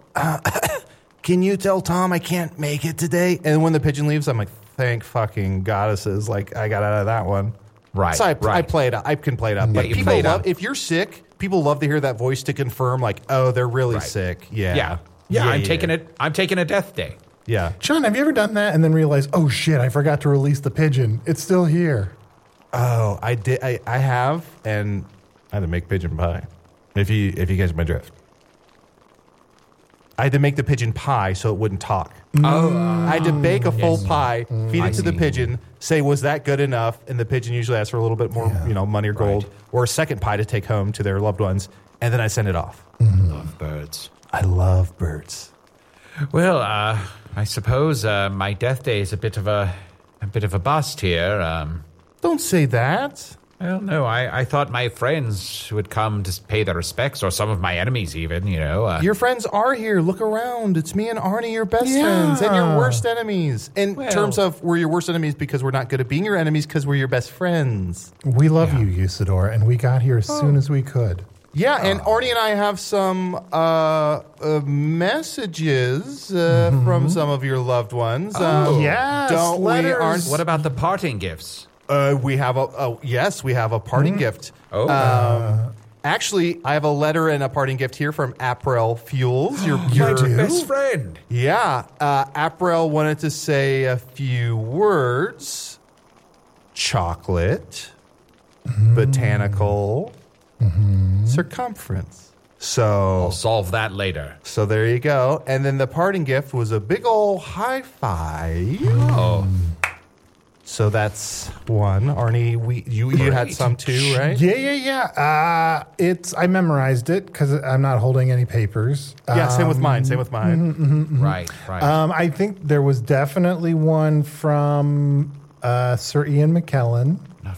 Tom I can't make it today?" And when the pigeon leaves, I'm like, "Thank fucking goddesses! Like I got out of that one." Right. So I play it. I can play it up. But people love if you're sick. People love to hear that voice to confirm, like, "Oh, they're really sick." Yeah. I'm taking a death day. Yeah. John, have you ever done that and then realized, oh shit, I forgot to release the pigeon? It's still here. Oh, I did. I have, and I had to make pigeon pie. If you catch my drift, I had to make the pigeon pie so it wouldn't talk. I had to bake a full pie, feed it to the pigeon, say, "Was that good enough?" And the pigeon usually asks for a little bit more, money or gold, or a second pie to take home to their loved ones, and then I send it off. Love birds. I love birds. Well, I suppose my death day is a bit of a bust here. Don't say that. Well, no, I thought my friends would come to pay their respects, or some of my enemies even, Your friends are here. Look around. It's me and Arnie, your best friends, and your worst enemies. In terms of we're your worst enemies because we're not good at being your enemies because we're your best friends. We love you, Usador, and we got here as soon as we could. Yeah, and Arnie and I have some messages from some of your loved ones. Yes, don't letters. we? Aren't What about the parting gifts? we have a parting gift. Actually, I have a letter and a parting gift here from April Fuels, your best friend. Yeah, April wanted to say a few words. Chocolate, botanical, circumference. So I'll solve that later. So there you go. And then the parting gift was a big old high five. Oh. So that's one. Arnie, you had some too, right? Yeah. I memorized it because I'm not holding any papers. Yeah, same with mine. Right. I think there was definitely one from Sir Ian McKellen,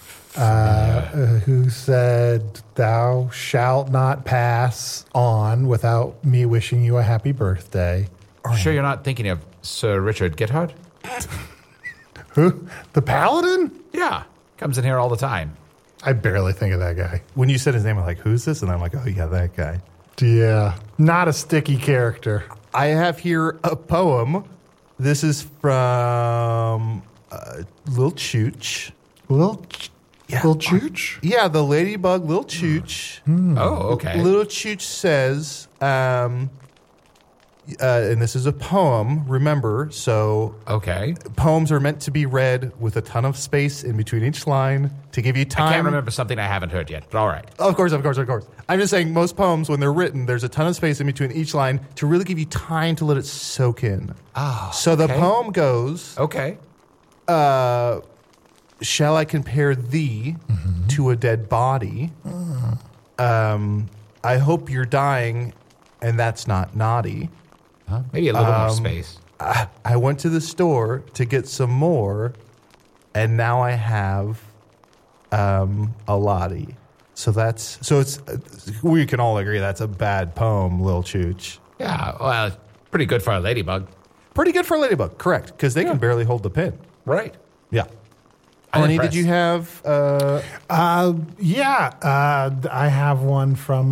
who said, "Thou shalt not pass on without me wishing you a happy birthday." Sure you're not thinking of Sir Richard Githard? Who? The Paladin? Yeah. Comes in here all the time. I barely think of that guy. When you said his name, I'm like, who's this? And I'm like, oh, yeah, that guy. Yeah. Not a sticky character. I have here a poem. This is from Lil Chooch. Lil Chooch? Yeah, the ladybug Lil Chooch. Oh, okay. Lil Chooch says, and this is a poem, remember, so okay. Poems are meant to be read with a ton of space in between each line to give you time. I can't remember something I haven't heard yet, but all right. Of course. I'm just saying most poems, when they're written, there's a ton of space in between each line to really give you time to let it soak in. Oh, so the poem goes, okay. Shall I compare thee to a dead body? I hope you're dying, and that's not naughty. Maybe a little more space. I went to the store to get some more, and now I have a lottie. So it's we can all agree that's a bad poem, Lil Chooch. Yeah, well, pretty good for a ladybug. Correct, because they can barely hold the pen. Right. Yeah. Arnie, did you have... I have one from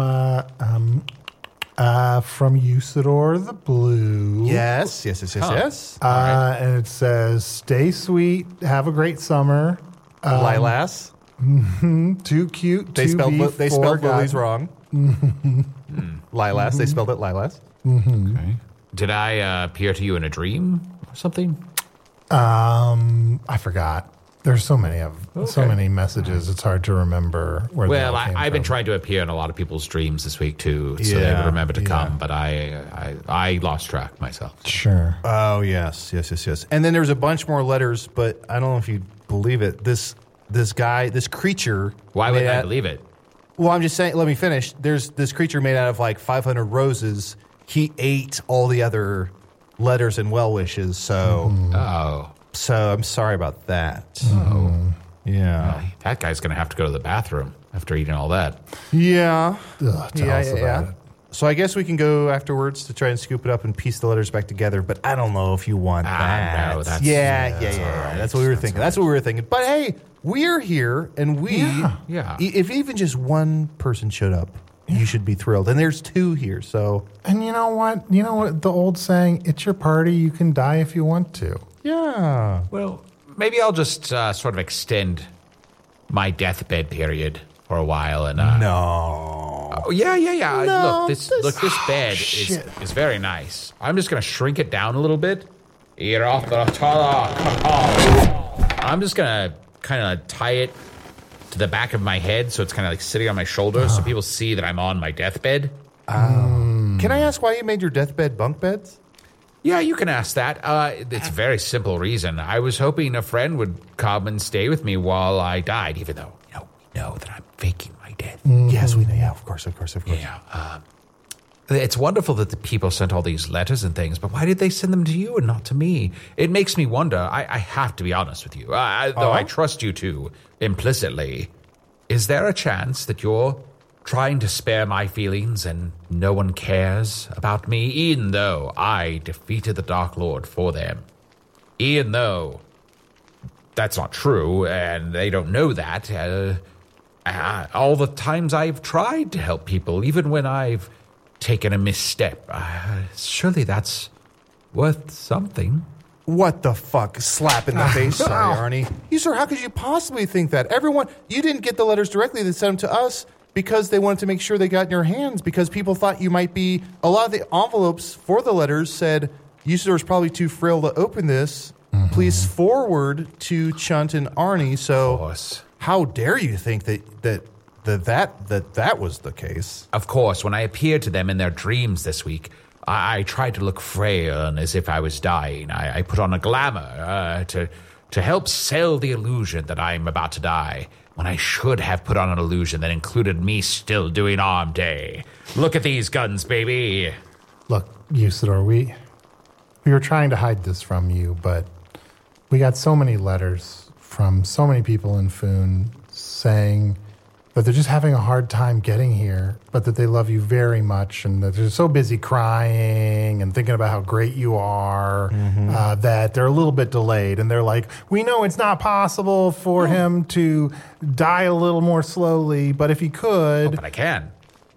Usador the Blue. Yes. And it says, "Stay sweet, have a great summer." Lilas. Too cute. They spelled lilies wrong. Lilas. They spelled it lilas. Okay. Did I appear to you in a dream or something? I forgot. There's so many messages. It's hard to remember where. Well, I've been trying to appear in a lot of people's dreams this week too, so they would remember to come. But I lost track myself. Sure. Oh yes. And then there's a bunch more letters, but I don't know if you believe it. This creature. Why would I believe it? Well, I'm just saying. Let me finish. There's this creature made out of like 500 roses. He ate all the other letters and well wishes. So. So I'm sorry about that. Oh. Yeah. That guy's going to have to go to the bathroom after eating all that. Yeah. Tell us about it. So I guess we can go afterwards to try and scoop it up and piece the letters back together, but I don't know if you want that. No, that's... Yeah. That's what we were thinking. But hey, we're here, and if even just one person showed up, you should be thrilled. And there's two here, so... And you know what? The old saying, it's your party, you can die if you want to. Yeah. Well, maybe I'll just sort of extend my deathbed period for a while. And no. Oh, yeah. No, this bed is very nice. I'm just going to shrink it down a little bit. I'm just going to kind of tie it to the back of my head so it's kind of like sitting on my shoulders so people see that I'm on my deathbed. Can I ask why you made your deathbed bunk beds? Yeah, you can ask that. It's a very simple reason. I was hoping a friend would come and stay with me while I died, even though, we know that I'm faking my death. Yes, we know. Yeah, of course. Yeah. It's wonderful that the people sent all these letters and things, but why did they send them to you and not to me? It makes me wonder. I have to be honest with you, though I trust you two implicitly. Is there a chance that you're trying to spare my feelings and no one cares about me, even though I defeated the Dark Lord for them? Even though that's not true, and they don't know that. All the times I've tried to help people, even when I've taken a misstep, surely that's worth something. What the fuck? Slap in the face. Sorry, Arnie. You, sir, how could you possibly think that? You didn't get the letters directly. They sent them to us because they wanted to make sure they got in your hands, because people thought you might be... A lot of the envelopes for the letters said, Usador's probably too frail to open this. Please forward to Chunt and Arnie. So how dare you think that was the case? Of course, when I appeared to them in their dreams this week, I tried to look frail and as if I was dying. I put on a glamour to to help sell the illusion that I'm about to die, when I should have put on an illusion that included me still doing arm day. Look at these guns, baby. Look, Usador, we were trying to hide this from you, but we got so many letters from so many people in Foon saying that they're just having a hard time getting here, but that they love you very much and that they're so busy crying and thinking about how great you are that they're a little bit delayed. And they're like, we know it's not possible for him to die a little more slowly, but if he could... But I can.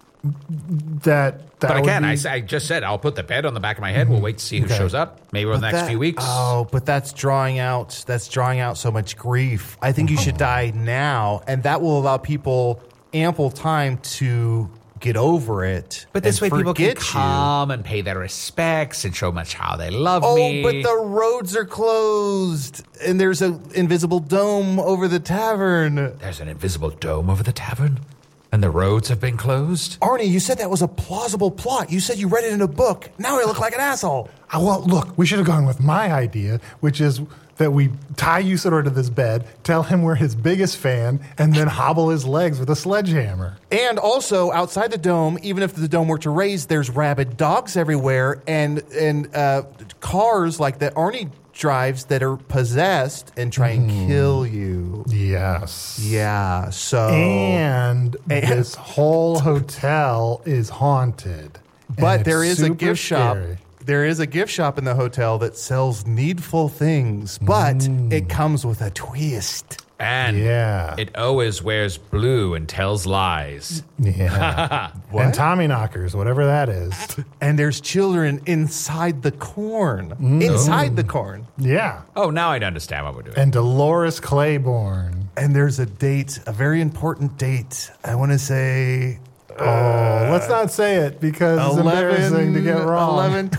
But I can. I just said I'll put the bed on the back of my head. We'll wait to see who shows up. Maybe in the next few weeks. Oh, but that's drawing out so much grief. I think you should die now, and that will allow people ample time to get over it. But this way people can come and pay their respects and show much how they love me. Oh, but the roads are closed, and there's an invisible dome over the tavern. There's an invisible dome over the tavern? And the roads have been closed? Arnie, you said that was a plausible plot. You said you read it in a book. Now I look like an asshole. Well, look, we should have gone with my idea, which is that we tie Usador to this bed, tell him we're his biggest fan, and then hobble his legs with a sledgehammer. And also, outside the dome, even if the dome were to raise, there's rabid dogs everywhere and cars like that Arnie drives that are possessed and try and kill you. Yes. Yeah, so... And this whole hotel is haunted. But there is a gift shop. Scary. There is a gift shop in the hotel that sells needful things, but it comes with a twist. And it always wears blue and tells lies. Yeah. And Tommy knockers, whatever that is. And there's children inside the corn. Inside the corn. Yeah. Oh, now I understand what we're doing. And Dolores Claiborne. And there's a date, a very important date. I want to say... let's not say it because it's embarrassing to get wrong.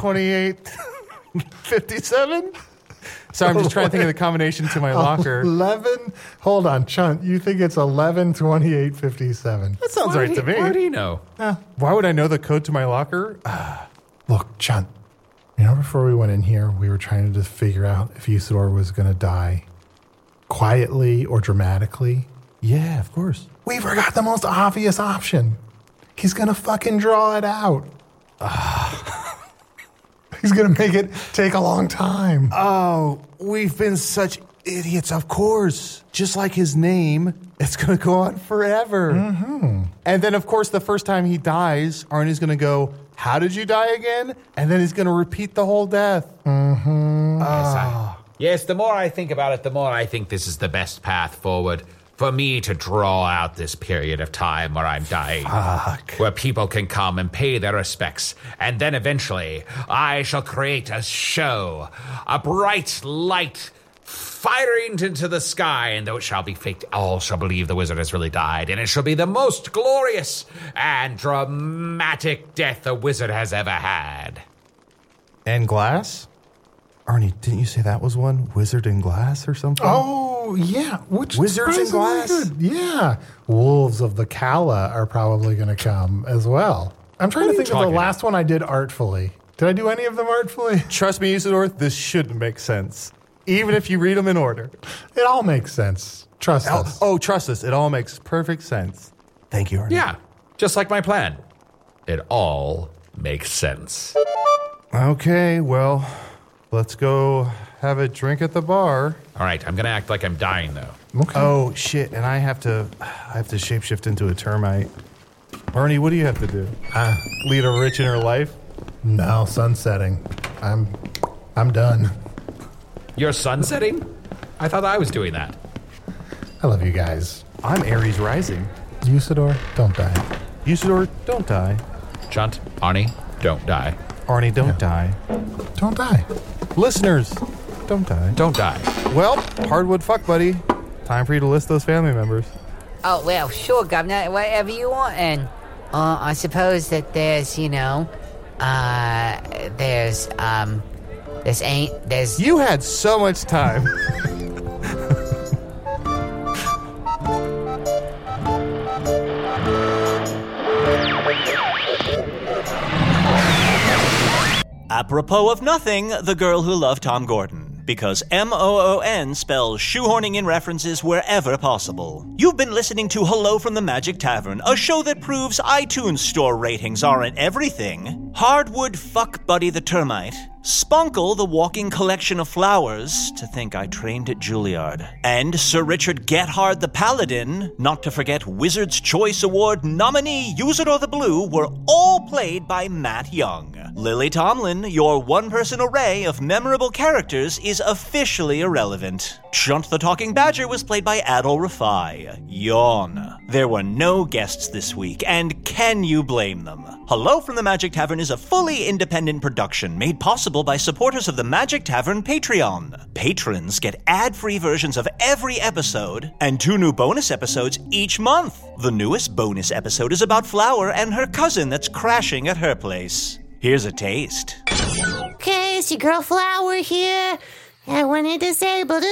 11/28/57? Sorry, I'm just trying to think of the combination to my locker. 11? Hold on, Chunt. You think it's 11/28/57? That sounds right to me. How do you know? Why would I know the code to my locker? Look, Chunt, you know, before we went in here, we were trying to figure out if Usador was going to die quietly or dramatically. Yeah, of course. We forgot the most obvious option. He's going to fucking draw it out. He's going to make it take a long time. Oh, we've been such idiots, of course. Just like his name, it's going to go on forever. And then, of course, the first time he dies, Arnie's going to go, how did you die again? And then he's going to repeat the whole death. Yes, the more I think about it, the more I think this is the best path forward. For me to draw out this period of time where I'm dying. Where people can come and pay their respects. And then eventually, I shall create a show. A bright light firing into the sky. And though it shall be faked, all shall believe the wizard has really died. And it shall be the most glorious and dramatic death the wizard has ever had. And glass? Arnie, didn't you say that was one? Wizard in Glass or something? Oh, yeah. Which Wizards in Glass? Good. Yeah. Wolves of the Kala are probably going to come as well. I'm trying to think of the last one I did artfully. Did I do any of them artfully? Trust me, Usador, this should make sense. Even if you read them in order. It all makes sense. Trust us. Oh, trust us. It all makes perfect sense. Thank you, Arnie. Yeah, just like my plan. It all makes sense. Okay, well... let's go have a drink at the bar. All right, I'm going to act like I'm dying, though. Okay. Oh, shit, and I have to shapeshift into a termite. Arnie, what do you have to do? Lead a rich inner life? No, sunsetting. I'm done. You're sunsetting? I thought I was doing that. I love you guys. I'm Aries rising. Usador, don't die. Usador, don't die. Chunt, Arnie, don't die. Arnie, don't die. Don't die. Listeners, don't die. Don't die. Well, hardwood fuck, buddy. Time for you to list those family members. Oh, well, sure, Governor. Whatever you want. And I suppose that there's, you know, there's... You had so much time. Apropos of nothing, the girl who loved Tom Gordon. because MOON spells shoehorning in references wherever possible. You've been listening to Hello from the Magic Tavern, a show that proves iTunes Store ratings aren't everything. Hardwood Fuck Buddy the Termite, Spunkle the Walking Collection of Flowers, to think I trained at Juilliard, and Sir Richard Gethard the Paladin, not to forget Wizard's Choice Award nominee Usador the Blue, were all played by Matt Young. Lily Tomlin, your one-person array of memorable characters, is officially irrelevant. Chunt the Talking Badger was played by Adol Rafai. Yawn. There were no guests this week, and can you blame them? Hello from the Magic Tavern is a fully independent production made possible by supporters of the Magic Tavern Patreon. Patrons get ad-free versions of every episode and 2 new bonus episodes each month. The newest bonus episode is about Flower and her cousin that's crashing at her place. Here's a taste. Okay, it's your girl Flower here. I wanted to say that's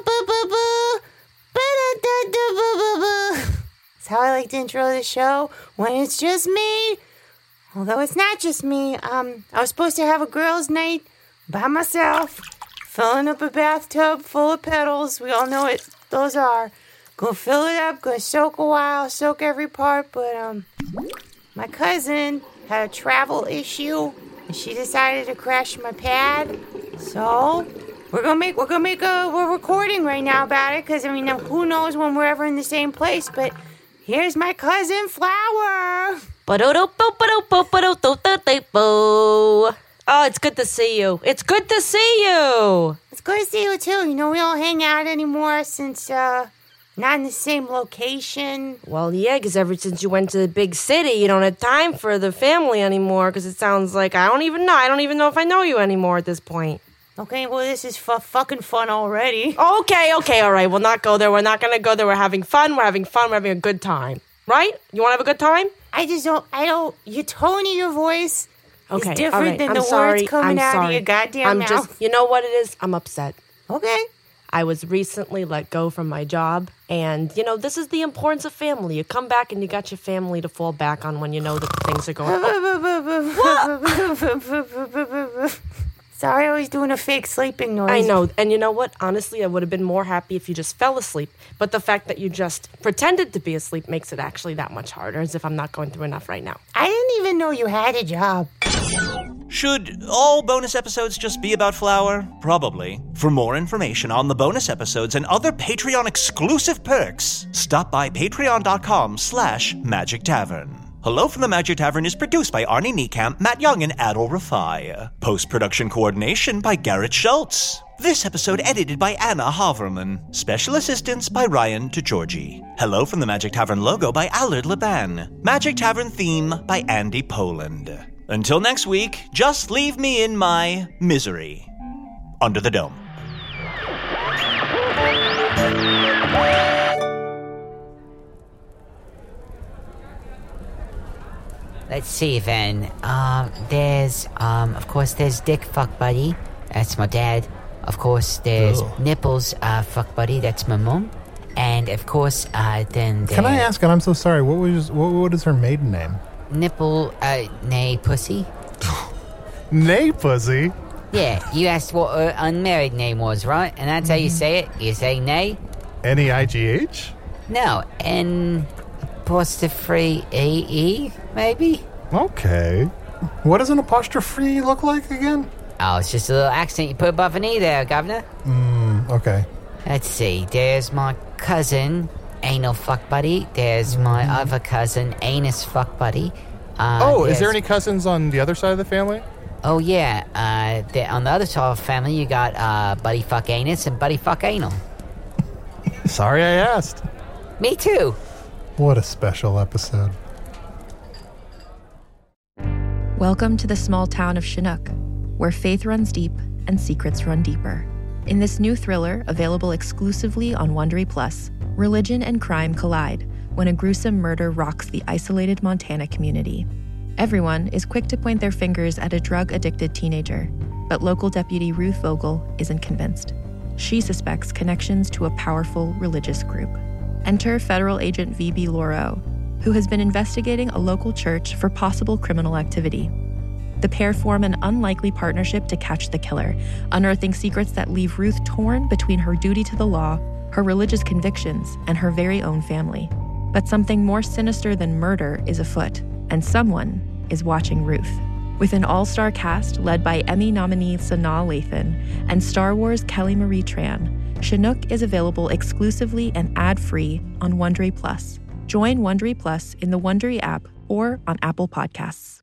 how I like to intro the show when it's just me. Although it's not just me. I was supposed to have a girls' night by myself, filling up a bathtub full of petals. We all know what those are. Gonna fill it up, gonna soak a while, soak every part, but my cousin had a travel issue and she decided to crash my pad. So we're recording right now about it, because who knows when we're ever in the same place, but here's my cousin Flower. Oh, it's good to see you. It's good to see you. It's good to see you, too. We don't hang out anymore since, not in the same location. Well, yeah, because ever since you went to the big city, you don't have time for the family anymore, because it sounds like I don't even know if I know you anymore at this point. Okay, well, this is fucking fun already. Okay, all right. We'll not go there. We're not going to go there. We're having fun. We're having a good time. Right? You want to have a good time? Your tone of your voice is different than I'm the words coming out of your goddamn mouth. You know what it is? I'm upset. Okay. I was recently let go from my job, and, this is the importance of family. You come back and you got your family to fall back on when you know that things are going Sorry, I was doing a fake sleeping noise. I know, and you know what? Honestly, I would have been more happy if you just fell asleep. But the fact that you just pretended to be asleep makes it actually that much harder, as if I'm not going through enough right now. I didn't even know you had a job. Should all bonus episodes just be about Flower? Probably. For more information on the bonus episodes and other Patreon-exclusive perks, stop by patreon.com/Magic Tavern. Hello from the Magic Tavern is produced by Arnie Niekamp, Matt Young, and Adol Rafai. Post-production coordination by Garrett Schultz. This episode edited by Anna Haverman. Special assistance by Ryan DeGiorgi. Hello from the Magic Tavern logo by Allard Leban. Magic Tavern theme by Andy Poland. Until next week, just leave me in my misery. Under the Dome. Let's see then. There's there's Dick Fuck Buddy. That's my dad. Of course, there's Nipples Fuck Buddy. That's my mom. And of course, then Can I ask, and I'm so sorry, what is her maiden name? Nipple, Nay Pussy. Nay Pussy? Yeah, you asked what her unmarried name was, right? And that's how you say it. You say Nay. N-E-I-G-H? No, N''E, maybe? Okay. What does an apostrophe look like again? Oh, it's just a little accent you put above an E there, Governor. Okay. Let's see. There's my cousin, Anal Fuck Buddy. There's my other cousin, Anus Fuck Buddy. Is there any cousins on the other side of the family? Oh, yeah. On the other side of the family, you got Buddy Fuck Anus and Buddy Fuck Anal. Sorry I asked. Me too. What a special episode. Welcome to the small town of Chinook, where faith runs deep and secrets run deeper. In this new thriller, available exclusively on Wondery Plus, religion and crime collide when a gruesome murder rocks the isolated Montana community. Everyone is quick to point their fingers at a drug-addicted teenager, but local deputy Ruth Vogel isn't convinced. She suspects connections to a powerful religious group. Enter federal agent V.B. Laureau, who has been investigating a local church for possible criminal activity. The pair form an unlikely partnership to catch the killer, unearthing secrets that leave Ruth torn between her duty to the law, her religious convictions, and her very own family. But something more sinister than murder is afoot, and someone is watching Ruth. With an all-star cast led by Emmy nominee Sanaa Lathan and Star Wars Kelly Marie Tran, Chinook is available exclusively and ad-free on Wondery Plus. Join Wondery Plus in the Wondery app or on Apple Podcasts.